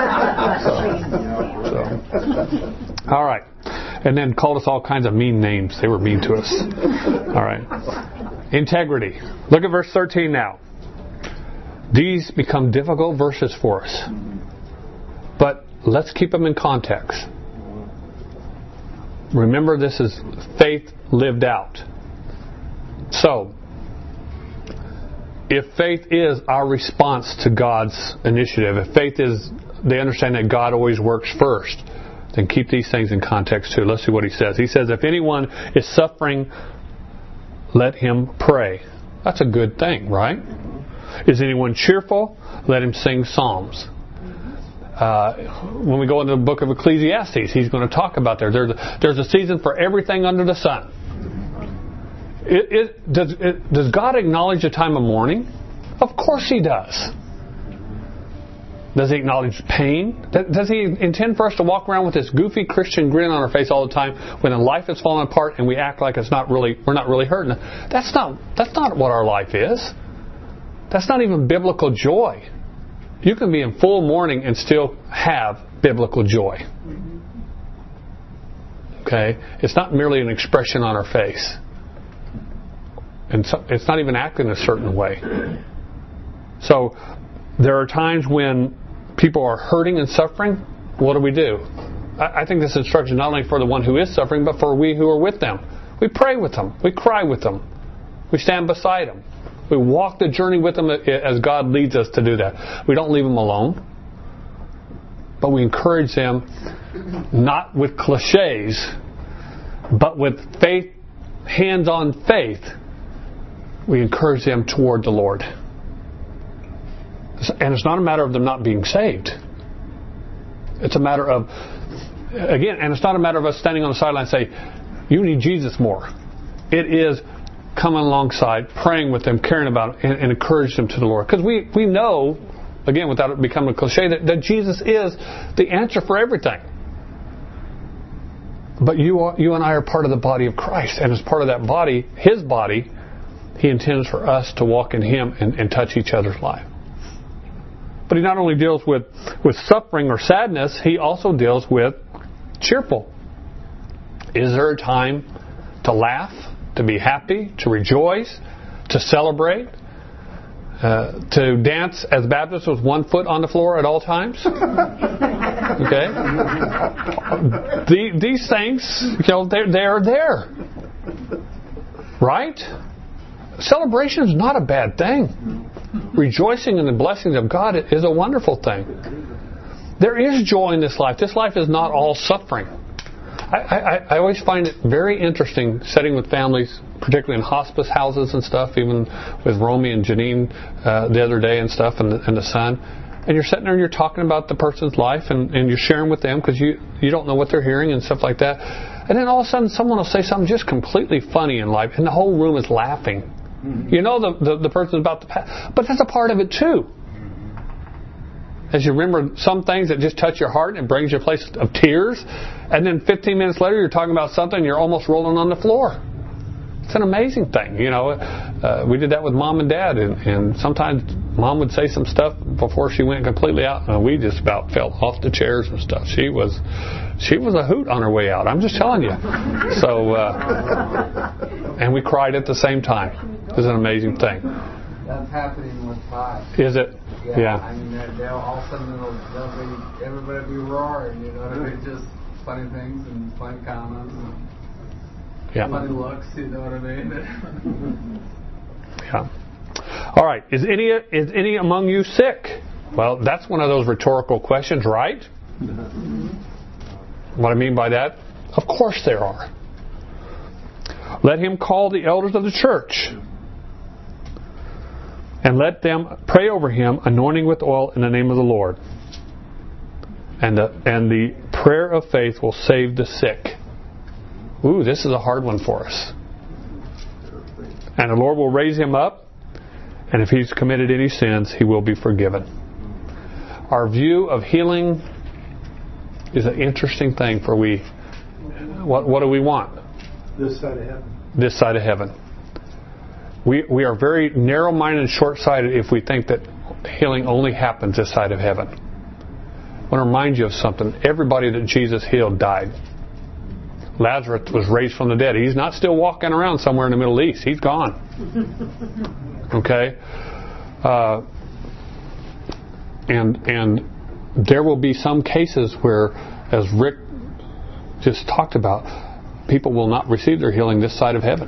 [SPEAKER 1] so, so. All right. And then called us all kinds of mean names. They were mean to us. All right. Integrity. Look at verse thirteen now. These become difficult verses for us. But let's keep them in context. Remember, this is faith lived out. So, if faith is our response to God's initiative, if faith is they understand that God always works first, then keep these things in context too. Let's see what he says. He says, if anyone is suffering, let him pray. That's a good thing, right? Is anyone cheerful? Let him sing psalms. Uh, when we go into the book of Ecclesiastes, he's going to talk about there. There's a, there's a season for everything under the sun. It, it, does, it, does God acknowledge the time of mourning? Of course he does. Does he acknowledge pain? Does he intend for us to walk around with this goofy Christian grin on our face all the time when life is falling apart and we act like it's not really, we're not really hurting? That's not, that's not what our life is. That's not even biblical joy. You can be in full mourning and still have biblical joy. Okay? It's not merely an expression on our face. And so it's not even acting a certain way. So there are times when people are hurting and suffering. What do we do? I, I think this instruction not only for the one who is suffering, but for we who are with them. We pray with them. We cry with them. We stand beside them. We walk the journey with them as God leads us to do that. We don't leave them alone, but we encourage them not with cliches, but with faith, hands-on faith. We encourage them toward the Lord. And it's not a matter of them not being saved. It's a matter of, again, and it's not a matter of us standing on the sideline and say, you need Jesus more. It is coming alongside, praying with them, caring about them, and, and encourage them to the Lord. Because we, we know, again, without it becoming a cliche, that, that Jesus is the answer for everything. But you are, you and I are part of the body of Christ. And as part of that body, His body, He intends for us to walk in Him and, and touch each other's life. But He not only deals with, with suffering or sadness, He also deals with cheerful. Is there a time to laugh, to be happy, to rejoice, to celebrate, uh, to dance as Baptists with one foot on the floor at all times? Okay? the, these things, you know, they're, they're there. Right? Celebration is not a bad thing. Rejoicing in the blessings of God is a wonderful thing. There is joy in this life. This life is not all suffering. I, I, I always find it very interesting sitting with families, particularly in hospice houses and stuff, even with Romy and Janine uh, the other day and stuff, and the, and the son. And you're sitting there and you're talking about the person's life and, and you're sharing with them because you, you don't know what they're hearing and stuff like that. And then all of a sudden someone will say something just completely funny in life and the whole room is laughing. Mm-hmm. You know the, the, the person's about to pass. But that's a part of it too. As you remember some things that just touch your heart and brings you a place of tears, and then fifteen minutes later you're talking about something and you're almost rolling on the floor. It's an amazing thing, you know. Uh, we did that with Mom and Dad, and, and sometimes Mom would say some stuff before she went completely out, and we just about fell off the chairs and stuff. She was, she was a hoot on her way out. I'm just telling you. So, uh, and we cried at the same time. It was an amazing thing.
[SPEAKER 5] That's happening with five.
[SPEAKER 1] Is it?
[SPEAKER 5] Yeah.
[SPEAKER 1] Yeah.
[SPEAKER 5] I mean, they'll, they'll all of a sudden they'll, they'll be, everybody be roaring, you know what I mean? Just funny things and funny comments and
[SPEAKER 1] yeah.
[SPEAKER 5] funny looks, you know what I mean?
[SPEAKER 1] Yeah. All right. Is any is any among you sick? Well, that's one of those rhetorical questions, right? What I mean by that? Of course there are. Let him call the elders of the church, and let them pray over him, anointing with oil in the name of the Lord. And the, and the prayer of faith will save the sick. Ooh, this is a hard one for us. And the Lord will raise him up, and if he's committed any sins, he will be forgiven. Our view of healing is an interesting thing, for we, what, what do we want?
[SPEAKER 6] This side of heaven.
[SPEAKER 1] This side of heaven. We we are very narrow-minded and short-sighted if we think that healing only happens this side of heaven. I want to remind you of something. Everybody that Jesus healed died. Lazarus was raised from the dead. He's not still walking around somewhere in the Middle East. He's gone. Okay? Uh, and and there will be some cases where, as Rick just talked about, people will not receive their healing this side of heaven.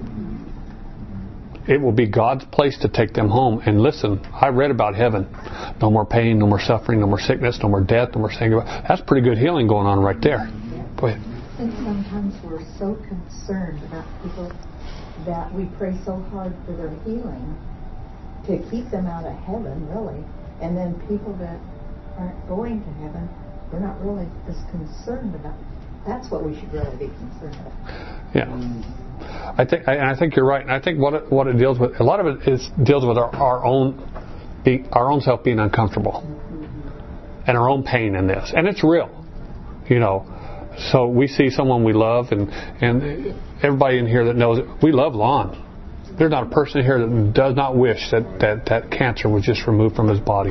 [SPEAKER 1] It will be God's place to take them home. And listen, I read about heaven. No more pain, no more suffering, no more sickness, no more death, no more saying goodbye. That's pretty good healing going on right there. Go ahead.
[SPEAKER 2] I think sometimes we're so concerned about people that we pray so hard for their healing to keep them out of heaven, really. And then people that aren't going to heaven, we're not really as concerned about. That's what we should really be concerned about.
[SPEAKER 1] Yeah, I think, and I think you're right. And I think what it, what it deals with, a lot of it is deals with our, our own, being, our own self being uncomfortable, and our own pain in this, and it's real, you know. So we see someone we love, and and everybody in here that knows it, we love Lon. There's not a person here that does not wish that, that, that cancer was just removed from his body.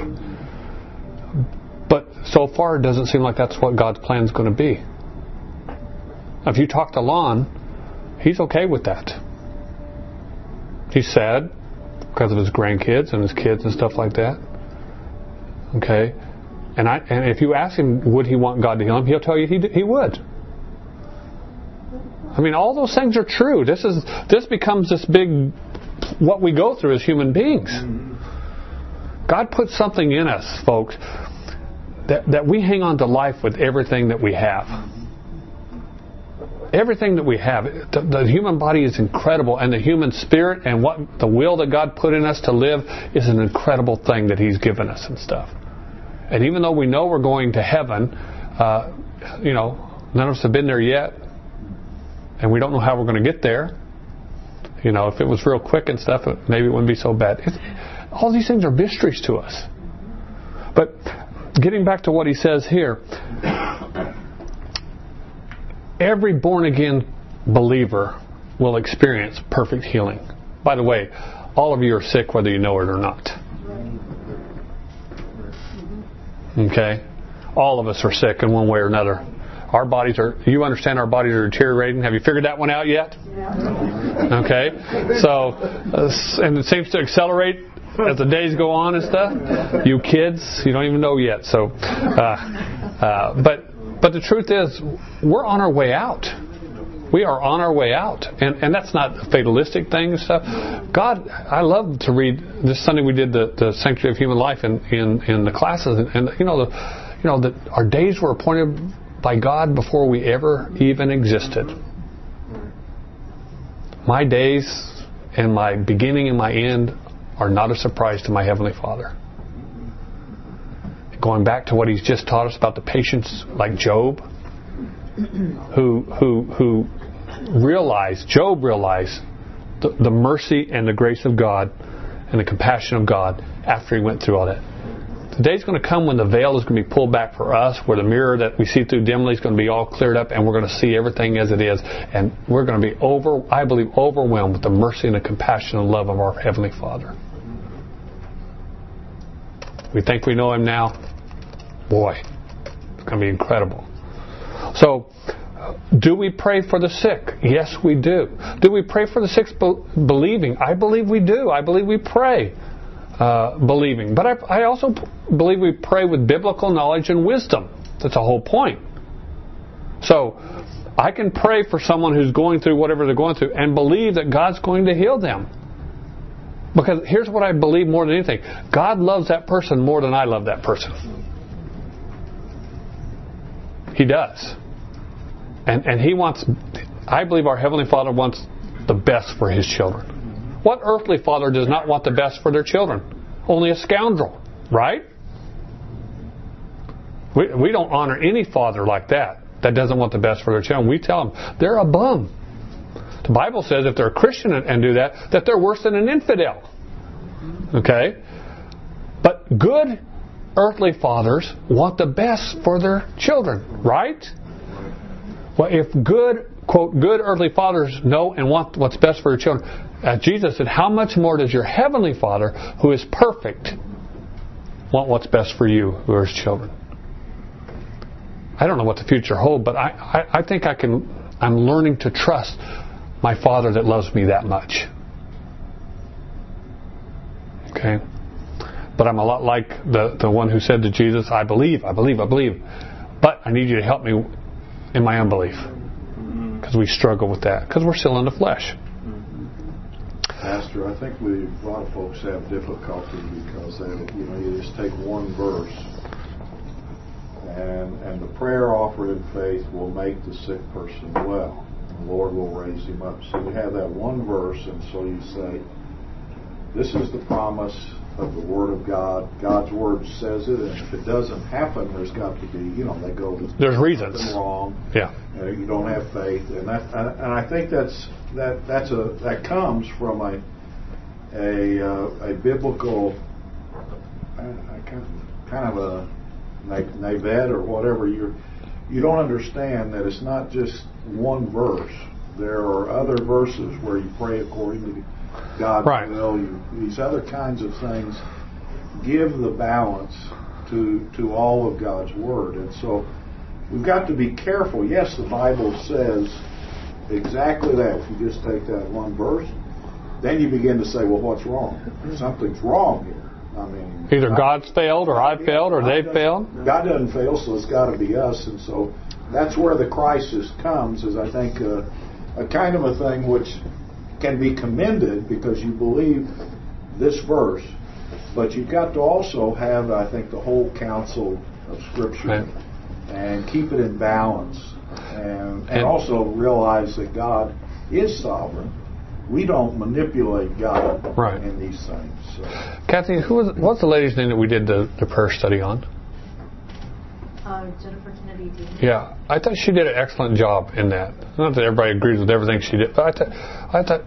[SPEAKER 1] But so far, it doesn't seem like that's what God's plan is going to be. Now, if you talk to Lon, he's okay with that. He's sad because of his grandkids and his kids and stuff like that. Okay? And I and if you ask him, would he want God to heal him, he'll tell you he he would. I mean, all those things are true. This is this becomes this big, what we go through as human beings. God put something in us, folks, that, that we hang on to life with everything that we have. Everything that we have. The, the human body is incredible, and the human spirit and what the will that God put in us to live is an incredible thing that He's given us and stuff. And even though we know we're going to heaven, uh, you know, none of us have been there yet, and we don't know how we're going to get there. You know, if it was real quick and stuff, maybe it wouldn't be so bad. It's, all these things are mysteries to us. But getting back to what he says here, every born-again believer will experience perfect healing. By the way, all of you are sick whether you know it or not. Okay? All of us are sick in one way or another. Our bodies are, you understand our bodies are deteriorating. Have you figured that one out yet? Yeah. Okay. So, uh, and it seems to accelerate as the days go on and stuff. You kids, you don't even know yet. So, uh, uh, but but the truth is, we're on our way out. We are on our way out. And and that's not a fatalistic thing and stuff. God, I love to read, this Sunday we did the, the Sanctuary of Human Life in, in, in the classes. And, and you know, the, you know that our days were appointed by God before we ever even existed. My days and my beginning and my end are not a surprise to my Heavenly Father. Going back to what He's just taught us about the patience like Job, who who who realized, Job realized the, the mercy and the grace of God and the compassion of God after he went through all that. The day's going to come when the veil is going to be pulled back for us, where the mirror that we see through dimly is going to be all cleared up, and we're going to see everything as it is, and we're going to be over, I believe, overwhelmed with the mercy and the compassion and love of our Heavenly Father. we think we know Him now, boy, it's going to be incredible. So, do we pray for the sick? Yes, we do. Do we pray for the sick be- believing? I believe we do. I believe we pray uh, believing. But I, I also p- believe we pray with biblical knowledge and wisdom. That's the whole point. So, I can pray for someone who's going through whatever they're going through and believe that God's going to heal them. Because here's what I believe more than anything. God loves that person more than I love that person. He does. And and He wants, I believe our Heavenly Father wants the best for His children. What earthly father does not want the best for their children? Only a scoundrel, right? We, we don't honor any father like that, that doesn't want the best for their children. We tell them, they're a bum. The Bible says if they're a Christian and, and do that, that they're worse than an infidel. Okay? But good earthly fathers want the best for their children, right? Well, if good, quote, good earthly fathers know and want what's best for their children, as Jesus said, how much more does your Heavenly Father, who is perfect, want what's best for you, who are His children? I don't know what the future holds, but I, I, I think I can, I'm learning to trust my Father that loves me that much. Okay? But I'm a lot like the, the one who said to Jesus, I believe, I believe, I believe. But I need you to help me in my unbelief. Because we struggle with that. Because we're still in the flesh.
[SPEAKER 6] Pastor, I think we a lot of folks have difficulty because they, you know, you just take one verse and and the prayer offered in faith will make the sick person well. The Lord will raise him up. So you have that one verse, and so you say, this is the promise of the Word of God. God's Word says it, and if it doesn't happen, there's got to be, you know, they go to
[SPEAKER 1] there's reasons
[SPEAKER 6] wrong.
[SPEAKER 1] Yeah,
[SPEAKER 6] uh, you don't have faith, and that, and I think that's that that's a that comes from a a uh, a biblical uh, kind of kind of a naivete or whatever. You you don't understand that it's not just one verse. There are other verses where you pray according to God's
[SPEAKER 1] right.
[SPEAKER 6] will. You, these other kinds of things give the balance to to all of God's Word. And so we've got to be careful. Yes, the Bible says exactly that. If you just take that one verse, then you begin to say, well, what's wrong? Something's wrong here. I mean,
[SPEAKER 1] either God's failed, or I've failed, or they've failed.
[SPEAKER 6] God doesn't fail, so it's got to be us. And so that's where the crisis comes, is I think uh, a kind of a thing which can be commended because you believe this verse, but you've got to also have, I think, the whole counsel of Scripture
[SPEAKER 1] right.
[SPEAKER 6] and keep it in balance, and, and, and also realize that God is sovereign. We don't manipulate God
[SPEAKER 1] right.
[SPEAKER 6] in these things. So.
[SPEAKER 1] Kathy, who was what's the lady's name that we did the, the prayer study on?
[SPEAKER 4] Uh, Jennifer Kennedy Dean.
[SPEAKER 1] Yeah, I thought she did an excellent job in that. Not that everybody agrees with everything she did, but I thought, I thought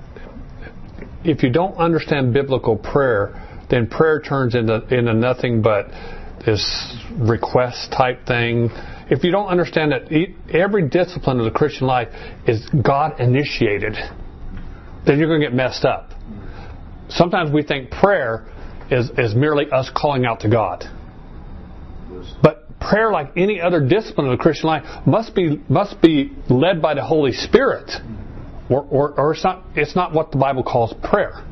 [SPEAKER 1] if you don't understand biblical prayer, then prayer turns into into nothing but this request type thing. If you don't understand that every discipline of the Christian life is God initiated, then you're going to get messed up. Sometimes we think prayer is, is merely us calling out to God. But prayer, like any other discipline of the Christian life, must be must be led by the Holy Spirit. Or, or, or it's not it's not what the Bible calls prayer.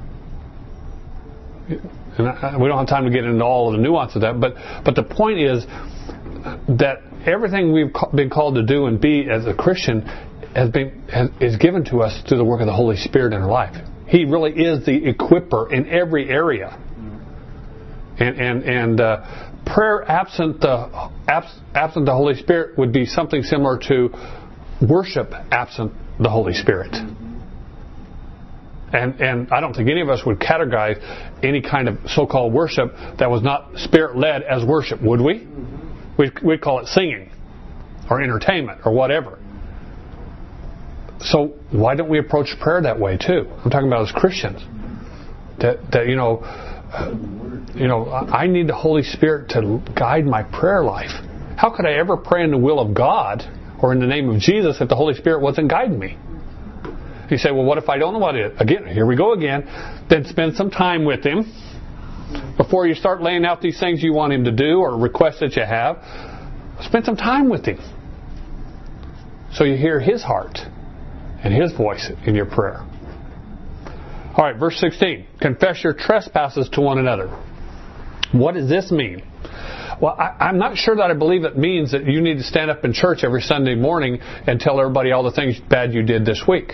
[SPEAKER 1] And I, we don't have time to get into all of the nuance of that, but but the point is that everything we've been called to do and be as a Christian has been has, is given to us through the work of the Holy Spirit in our life. He really is the equipper in every area. And and and uh, prayer absent the abs, absent the Holy Spirit would be something similar to worship absent the Holy Spirit. And and I don't think any of us would categorize any kind of so-called worship that was not Spirit-led as worship, would we? We'd, we'd call it singing or entertainment or whatever. So why don't we approach prayer that way too? I'm talking about as Christians. That that you know, uh, you know, I need the Holy Spirit to guide my prayer life. How could I ever pray in the will of God or in the name of Jesus if the Holy Spirit wasn't guiding me? You say, well, what if I don't know what it is? Again, here we go again. Then spend some time with Him. before you start laying out these things you want Him to do or requests that you have, spend some time with Him. So you hear His heart and His voice in your prayer. All right, verse sixteen. Confess your trespasses to one another. What does this mean? Well, I, I'm not sure that I believe it means that you need to stand up in church every Sunday morning and tell everybody all the things bad you did this week.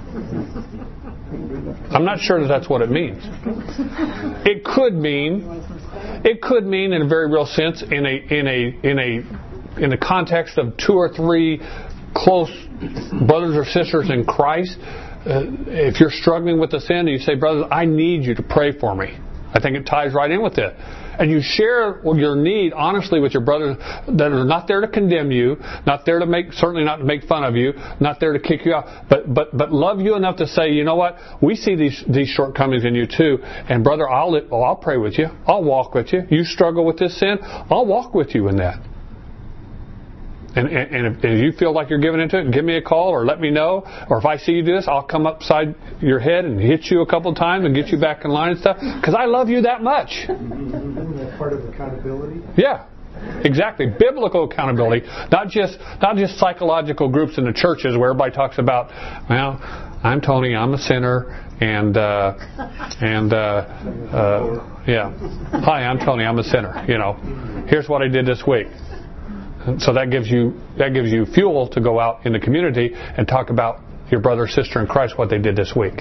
[SPEAKER 1] I'm not sure that that's what it means. It could mean, it could mean in a very real sense, in a in a in a in the context of two or three close brothers or sisters in Christ. Uh, if you're struggling with a sin and you say, brothers, I need you to pray for me. I think it ties right in with it. And you share your need honestly with your brothers that are not there to condemn you, not there to make, certainly not to make fun of you, not there to kick you out, but but but love you enough to say, you know what, we see these these shortcomings in you too, and brother, I'll oh, I'll pray with you, I'll walk with you. You struggle with this sin, I'll walk with you in that. And, and, and if, if you feel like you're giving into it, give me a call or let me know. Or if I see you do this, I'll come upside your head and hit you a couple of times and get you back in line and stuff. Because I love you that much.
[SPEAKER 7] Isn't that part of accountability?
[SPEAKER 1] Yeah, exactly. Biblical accountability, not just not just psychological groups in the churches where everybody talks about, well, I'm Tony, I'm a sinner, and uh, and uh, uh, yeah, hi, I'm Tony, I'm a sinner. You know, here's what I did this week. So that gives you that gives you fuel to go out in the community and talk about your brother or sister in Christ, what they did this week.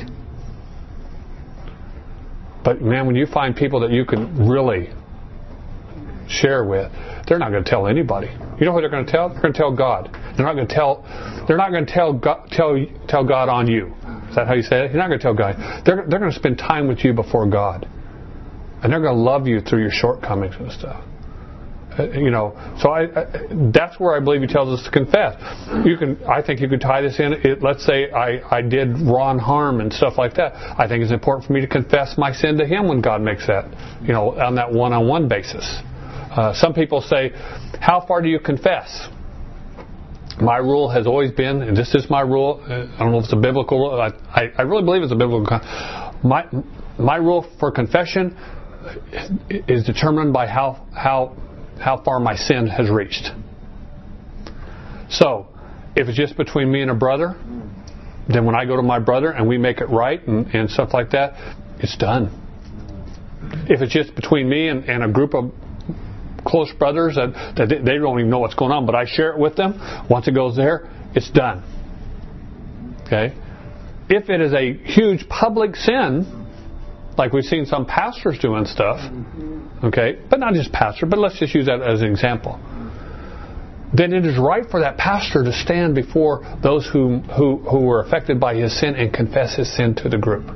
[SPEAKER 1] But man, when you find people that you can really share with, they're not going to tell anybody. You know what they're going to tell? They're going to tell God. They're not going to tell. They're not going to tell God, tell tell God on you. Is that how you say it? You're not going to tell God. They're they're going to spend time with you before God, and they're going to love you through your shortcomings and stuff. You know, so I, I, that's where I believe He tells us to confess. You can, I think you could tie this in. It, let's say I, I did Ron harm and stuff like that. I think it's important for me to confess my sin to Him when God makes that, you know, on that one-on-one basis. Uh, some people say, how far do you confess? My rule has always been, and this is my rule, I don't know if it's a biblical rule, I, I really believe it's a biblical my my rule for confession is determined by how how how far my sin has reached. So, if it's just between me and a brother, then when I go to my brother and we make it right and, and stuff like that, it's done. If it's just between me and, and a group of close brothers that, that they don't even know what's going on, but I share it with them, once it goes there, it's done. Okay? If it is a huge public sin, like we've seen some pastors doing stuff, okay, but not just pastor, but let's just use that as an example, then it is right for that pastor to stand before those who who who were affected by his sin and confess his sin to the group.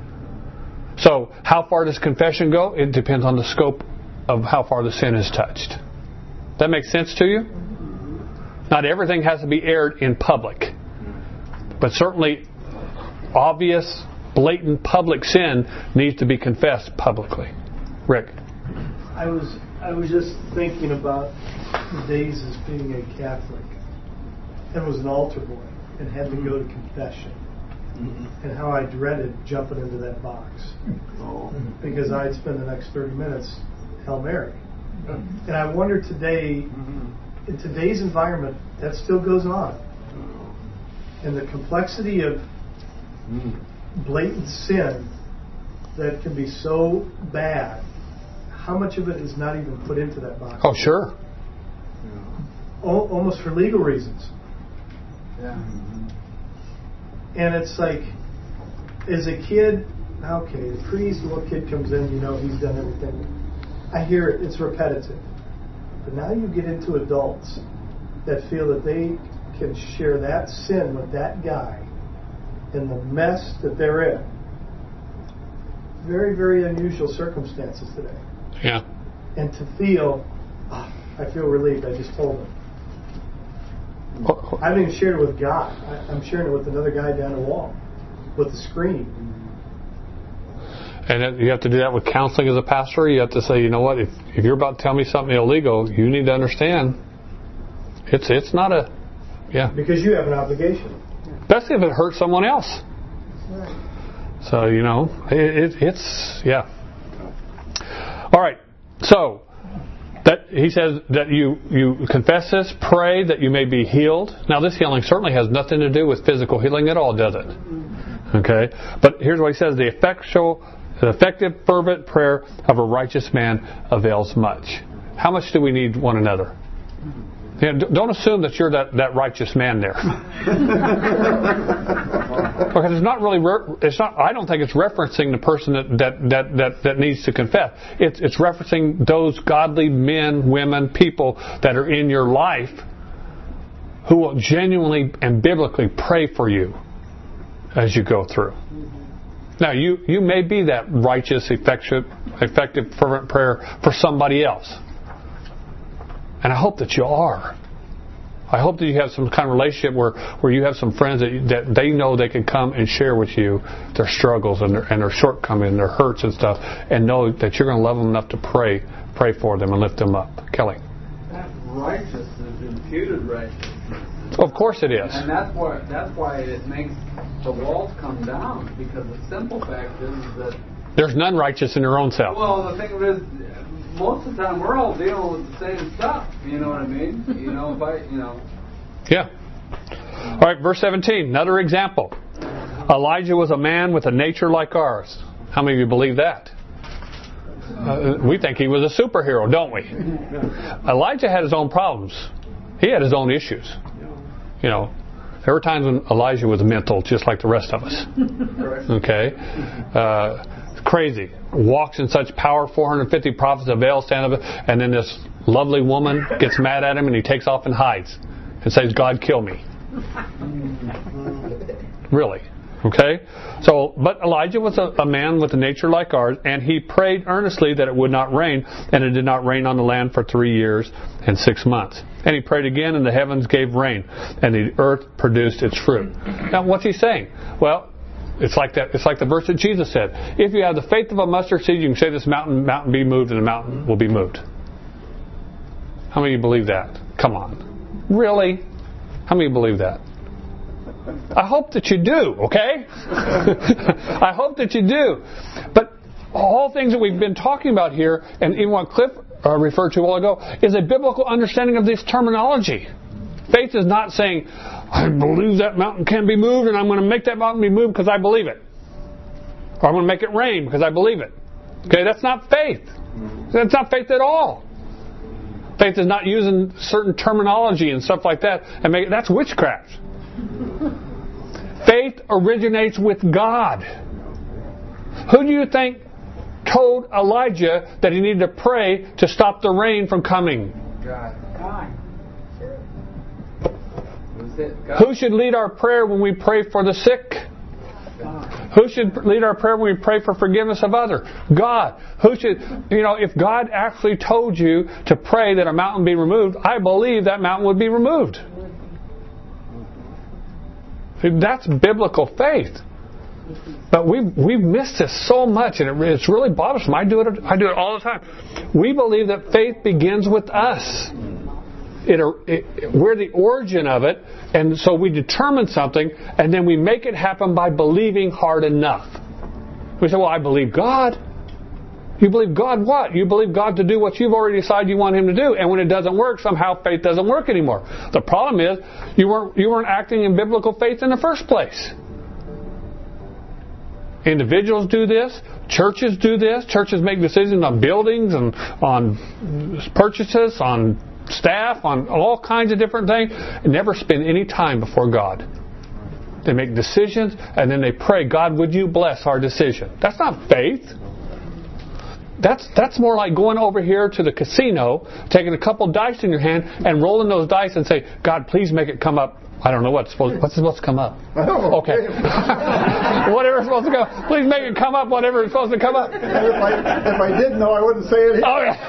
[SPEAKER 1] So how far does confession go? It depends on the scope of how far the sin is touched. That makes sense to you? Not everything has to be aired in public, but certainly obvious, blatant public sin needs to be confessed publicly. Rick?
[SPEAKER 7] I was I was just thinking about the days as being a Catholic and was an altar boy and had to go to confession, mm-hmm. and how I dreaded jumping into that box, oh. because I'd spend the next thirty minutes Hail Mary. Mm-hmm. And I wonder today, mm-hmm. in today's environment, that still goes on. And the complexity of mm. blatant sin that can be so bad, how much of it is not even put into that box?
[SPEAKER 1] Oh, sure.
[SPEAKER 7] O- almost for legal reasons.
[SPEAKER 5] Yeah.
[SPEAKER 7] And it's like, as a kid, okay, the priest, the little kid comes in, you know, he's done everything. I hear it, it's repetitive. But now you get into adults that feel that they can share that sin with that guy and the mess that they're in. Very, very unusual circumstances today.
[SPEAKER 1] Yeah.
[SPEAKER 7] And to feel, oh, I feel relieved, I just told him. I haven't even shared it with God. I, I'm sharing it with another guy down the wall with the screen.
[SPEAKER 1] And you have to do that with counseling as a pastor. You have to say, you know what, if, if you're about to tell me something illegal, you need to understand it's it's not a, yeah.
[SPEAKER 7] Because you have an obligation.
[SPEAKER 1] Especially if it hurts someone else.
[SPEAKER 7] Right.
[SPEAKER 1] So, you know, it, it, it's, yeah. All right. So, that he says that you, you confess this, pray that you may be healed. Now, this healing certainly has nothing to do with physical healing at all, does it? Okay? But here's what he says. The effectual, the effective, fervent prayer of a righteous man avails much. How much do we need one another? You know, don't assume that you're that, that righteous man there. Because it's not really, it's not, I don't think it's referencing the person that, that, that, that, that needs to confess. It's, it's referencing those godly men, women, people that are in your life who will genuinely and biblically pray for you as you go through. Now, you, you may be that righteous, effective, effective, fervent prayer for somebody else. And I hope that you are. I hope that you have some kind of relationship where, where you have some friends that, that they know they can come and share with you their struggles and their, and their shortcomings and their hurts and stuff, and know that you're going to love them enough to pray pray for them and lift them up. Kelly.
[SPEAKER 5] That righteousness is imputed righteousness.
[SPEAKER 1] Of course it is.
[SPEAKER 5] And that's why that's why it makes the walls come down, because the simple fact is that
[SPEAKER 1] there's none righteous in their own self.
[SPEAKER 5] Well, the thing is, most of the time we're all dealing with the same stuff. You know what I mean? You know, if I, you know.
[SPEAKER 1] Yeah. All right, verse seventeen. Another example. Elijah was a man with a nature like ours. How many of you believe that? Uh, we think he was a superhero, don't we? Elijah had his own problems. He had his own issues. You know, there were times when Elijah was mental, just like the rest of us. Okay. Uh, Crazy. Walks in such power, four hundred fifty prophets of Baal stand up, and then this lovely woman gets mad at him and he takes off and hides and says, God, kill me. Really. Okay? So, but Elijah was a, a man with a nature like ours, and he prayed earnestly that it would not rain, and it did not rain on the land for three years and six months. And he prayed again, and the heavens gave rain, and the earth produced its fruit. Now, what's he saying? Well, It's like that. It's like the verse that Jesus said. If you have the faith of a mustard seed, you can say this mountain, mountain be moved, and the mountain will be moved. How many of you believe that? Come on. Really? How many of you believe that? I hope that you do, okay? I hope that you do. But all things that we've been talking about here, and even what Cliff uh, referred to a while ago, is a biblical understanding of this terminology. Faith is not saying, I believe that mountain can be moved, and I'm going to make that mountain be moved because I believe it. Or I'm going to make it rain because I believe it. Okay, that's not faith. That's not faith at all. Faith is not using certain terminology and stuff like that, and make it, that's witchcraft. Faith originates with God. Who do you think told Elijah that he needed to pray to stop the rain from coming?
[SPEAKER 5] God. God.
[SPEAKER 1] Who should lead our prayer when we pray for the sick? God. Who should lead our prayer when we pray for forgiveness of others? God. Who should, you know, if God actually told you to pray that a mountain be removed, I believe that mountain would be removed. That's biblical faith. But we've, we've missed this so much, and it, it's really bothersome. I do it, I do it all the time. We believe that faith begins with us. It, it, we're the origin of it, and so we determine something, and then we make it happen by believing hard enough. We say, well, I believe God. You believe God what? You believe God to do what you've already decided you want Him to do, and when it doesn't work, somehow faith doesn't work anymore. The problem is, you weren't, you weren't acting in biblical faith in the first place. Individuals do this. Churches do this. Churches make decisions on buildings and on purchases, on staff, on all kinds of different things, and never spend any time before God. They make decisions, and then they pray, God, would you bless our decision? That's not faith. That's that's more like going over here to the casino, taking a couple dice in your hand, and rolling those dice and say, God, please make it come up. I don't know what's supposed what's supposed to come up.
[SPEAKER 6] I don't know.
[SPEAKER 1] Okay. Whatever's supposed to go. Please make it come up. Whatever is supposed to come up.
[SPEAKER 6] If I, if I didn't know, I wouldn't say it.
[SPEAKER 1] Oh yeah.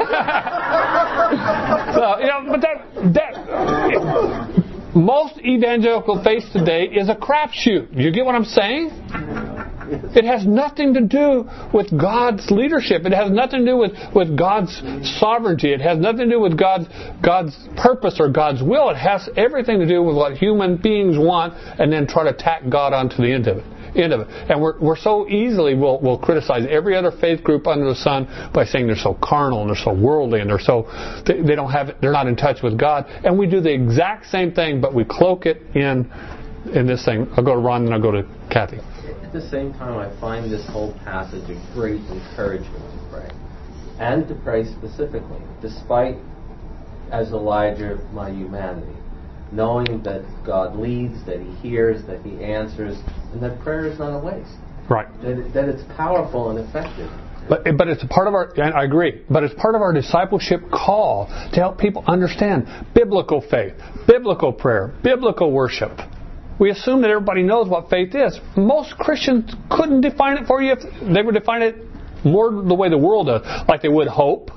[SPEAKER 1] So, you know, but that that it, most evangelical faith today is a crapshoot. You get what I'm saying? It has nothing to do with God's leadership. It has nothing to do with, with God's sovereignty. It has nothing to do with God's God's purpose or God's will. It has everything to do with what human beings want, and then try to tack God onto the end of it. End of it. And we're we're so easily we'll we'll criticize every other faith group under the sun by saying they're so carnal and they're so worldly and they're so they, they don't have they're not in touch with God. And we do the exact same thing, but we cloak it in in this thing. I'll go to Ron and I'll go to Kathy.
[SPEAKER 3] At the same time, I find this whole passage a great encouragement to pray, and to pray specifically, despite, as Elijah, my humanity, knowing that God leads, that He hears, that He answers, and that prayer is not a waste.
[SPEAKER 1] Right.
[SPEAKER 3] That, it, that it's powerful and effective.
[SPEAKER 1] But but it's a part of our, and I agree, but it's part of our discipleship call to help people understand biblical faith, biblical prayer, biblical worship. We assume that everybody knows what faith is. Most Christians couldn't define it for you if they would define it more the way the world does, like they would hope,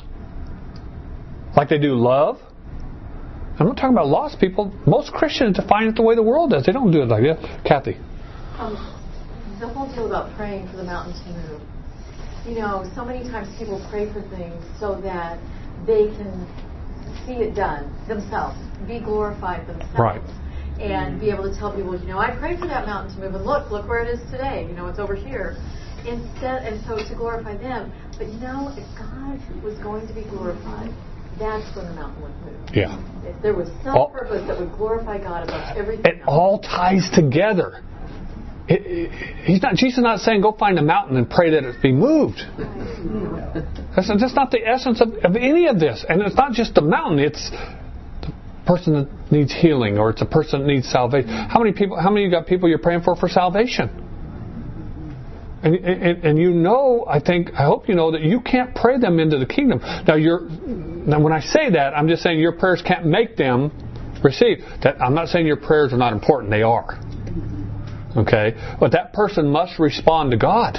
[SPEAKER 1] like they do love. I'm not talking about lost people. Most Christians define it the way the world does. They don't do it like that. Kathy.
[SPEAKER 8] Um, the whole deal about praying for the mountain to move. You know, so many times people pray for things so that they can see it done themselves, be glorified themselves.
[SPEAKER 1] Right.
[SPEAKER 8] And be able to tell people, you know, I prayed for that mountain to move, and look, look where it is today. You know, it's over here. Instead, and so to glorify them. But you know, if God was going to be glorified, that's when the mountain would move.
[SPEAKER 1] Yeah.
[SPEAKER 8] If there was some all, purpose that would glorify God above everything
[SPEAKER 1] it
[SPEAKER 8] else.
[SPEAKER 1] all ties together. It, it, he's not. Jesus is not saying go find a mountain and pray that it be moved. That's, that's not the essence of, of any of this. And it's not just the mountain. It's person that needs healing, or it's a person that needs salvation. How many people? How many of you got people you're praying for for salvation? And, and and you know, I think, I hope you know that you can't pray them into the kingdom. Now you're, now when I say that, I'm just saying your prayers can't make them receive. That I'm not saying your prayers are not important. They are. Okay, but that person must respond to God.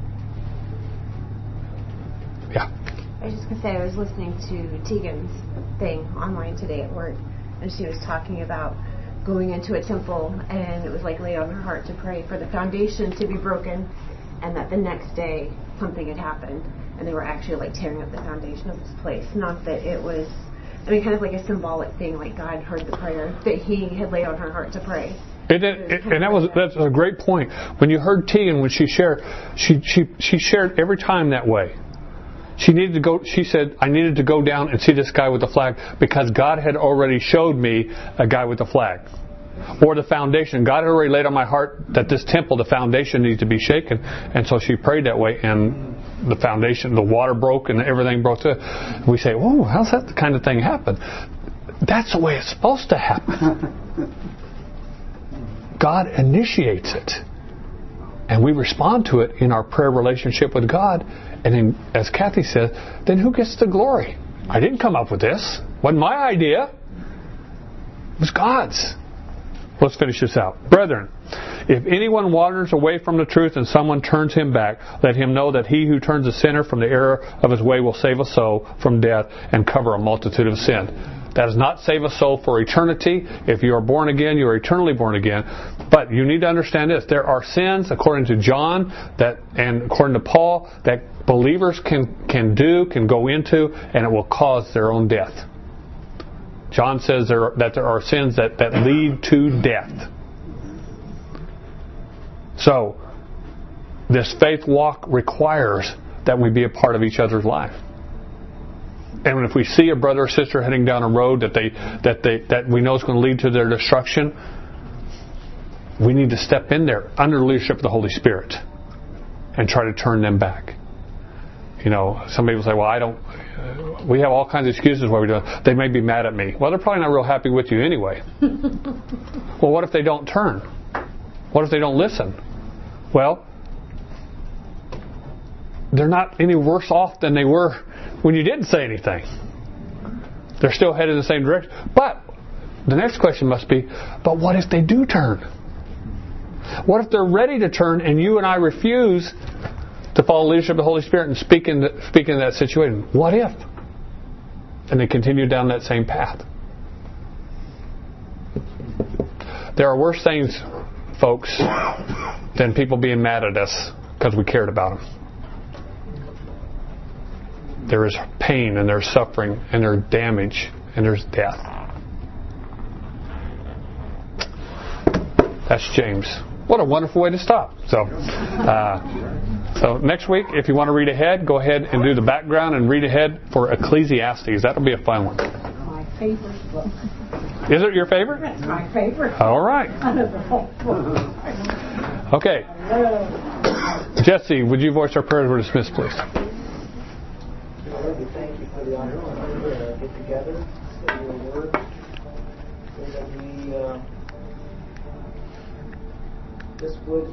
[SPEAKER 1] Yeah.
[SPEAKER 9] I was just gonna say I was listening to Tegan's thing online today at work. And she was talking about going into a temple, and it was like laid on her heart to pray for the foundation to be broken, and that the next day something had happened, and they were actually like tearing up the foundation of this place. Not that it was, I mean, kind of like a symbolic thing, like God heard the prayer that He had laid on her heart to pray.
[SPEAKER 1] It, it, it, and that was that's a great point. When you heard Tegan, when she shared, she she she shared every time that way. She needed to go. She said, "I needed to go down and see this guy with the flag because God had already showed me a guy with the flag, or the foundation. God had already laid on my heart that this temple, the foundation, needs to be shaken." And so she prayed that way, and the foundation, the water broke, and everything broke. Too. We say, "Whoa, how's that the kind of thing happen?" That's the way it's supposed to happen. God initiates it, and we respond to it in our prayer relationship with God. And then, as Kathy said, then who gets the glory? I didn't come up with this. It wasn't my idea. It was God's. Let's finish this out. Brethren, if anyone wanders away from the truth and someone turns him back, let him know that he who turns a sinner from the error of his way will save a soul from death and cover a multitude of sin. That does not save a soul for eternity. If you are born again, you are eternally born again. But you need to understand this. There are sins, according to John that, and according to Paul, that believers can, can do, can go into, and it will cause their own death. John says there are, that there are sins that, that lead to death. So, this faith walk requires that we be a part of each other's life. And if we see a brother or sister heading down a road that they that they that we know is going to lead to their destruction, we need to step in there under the leadership of the Holy Spirit and try to turn them back. You know, some people say, "Well, I don't." Uh, we have all kinds of excuses why we do it. They may be mad at me. Well, they're probably not real happy with you anyway. Well, what if they don't turn? What if they don't listen? Well, they're not any worse off than they were when you didn't say anything. They're still headed in the same direction. But the next question must be, but what if they do turn? What if they're ready to turn and you and I refuse to follow the leadership of the Holy Spirit and speak in, the, speak in that situation? What if? And they continue down that same path. There are worse things, folks, than people being mad at us because we cared about them. There is pain and there's suffering and there's damage and there's death. That's James. What a wonderful way to stop. So, uh, so next week, if you want to read ahead, go ahead and do the background and read ahead for Ecclesiastes. That'll be a fun one.
[SPEAKER 2] My favorite book.
[SPEAKER 1] Is it your favorite?
[SPEAKER 2] That's my favorite.
[SPEAKER 1] All right. Okay. Jesse, would you voice our prayers? We're dismissed, please.
[SPEAKER 10] Lord, we thank you for the opportunity to get together, study your word, so that we uh, just would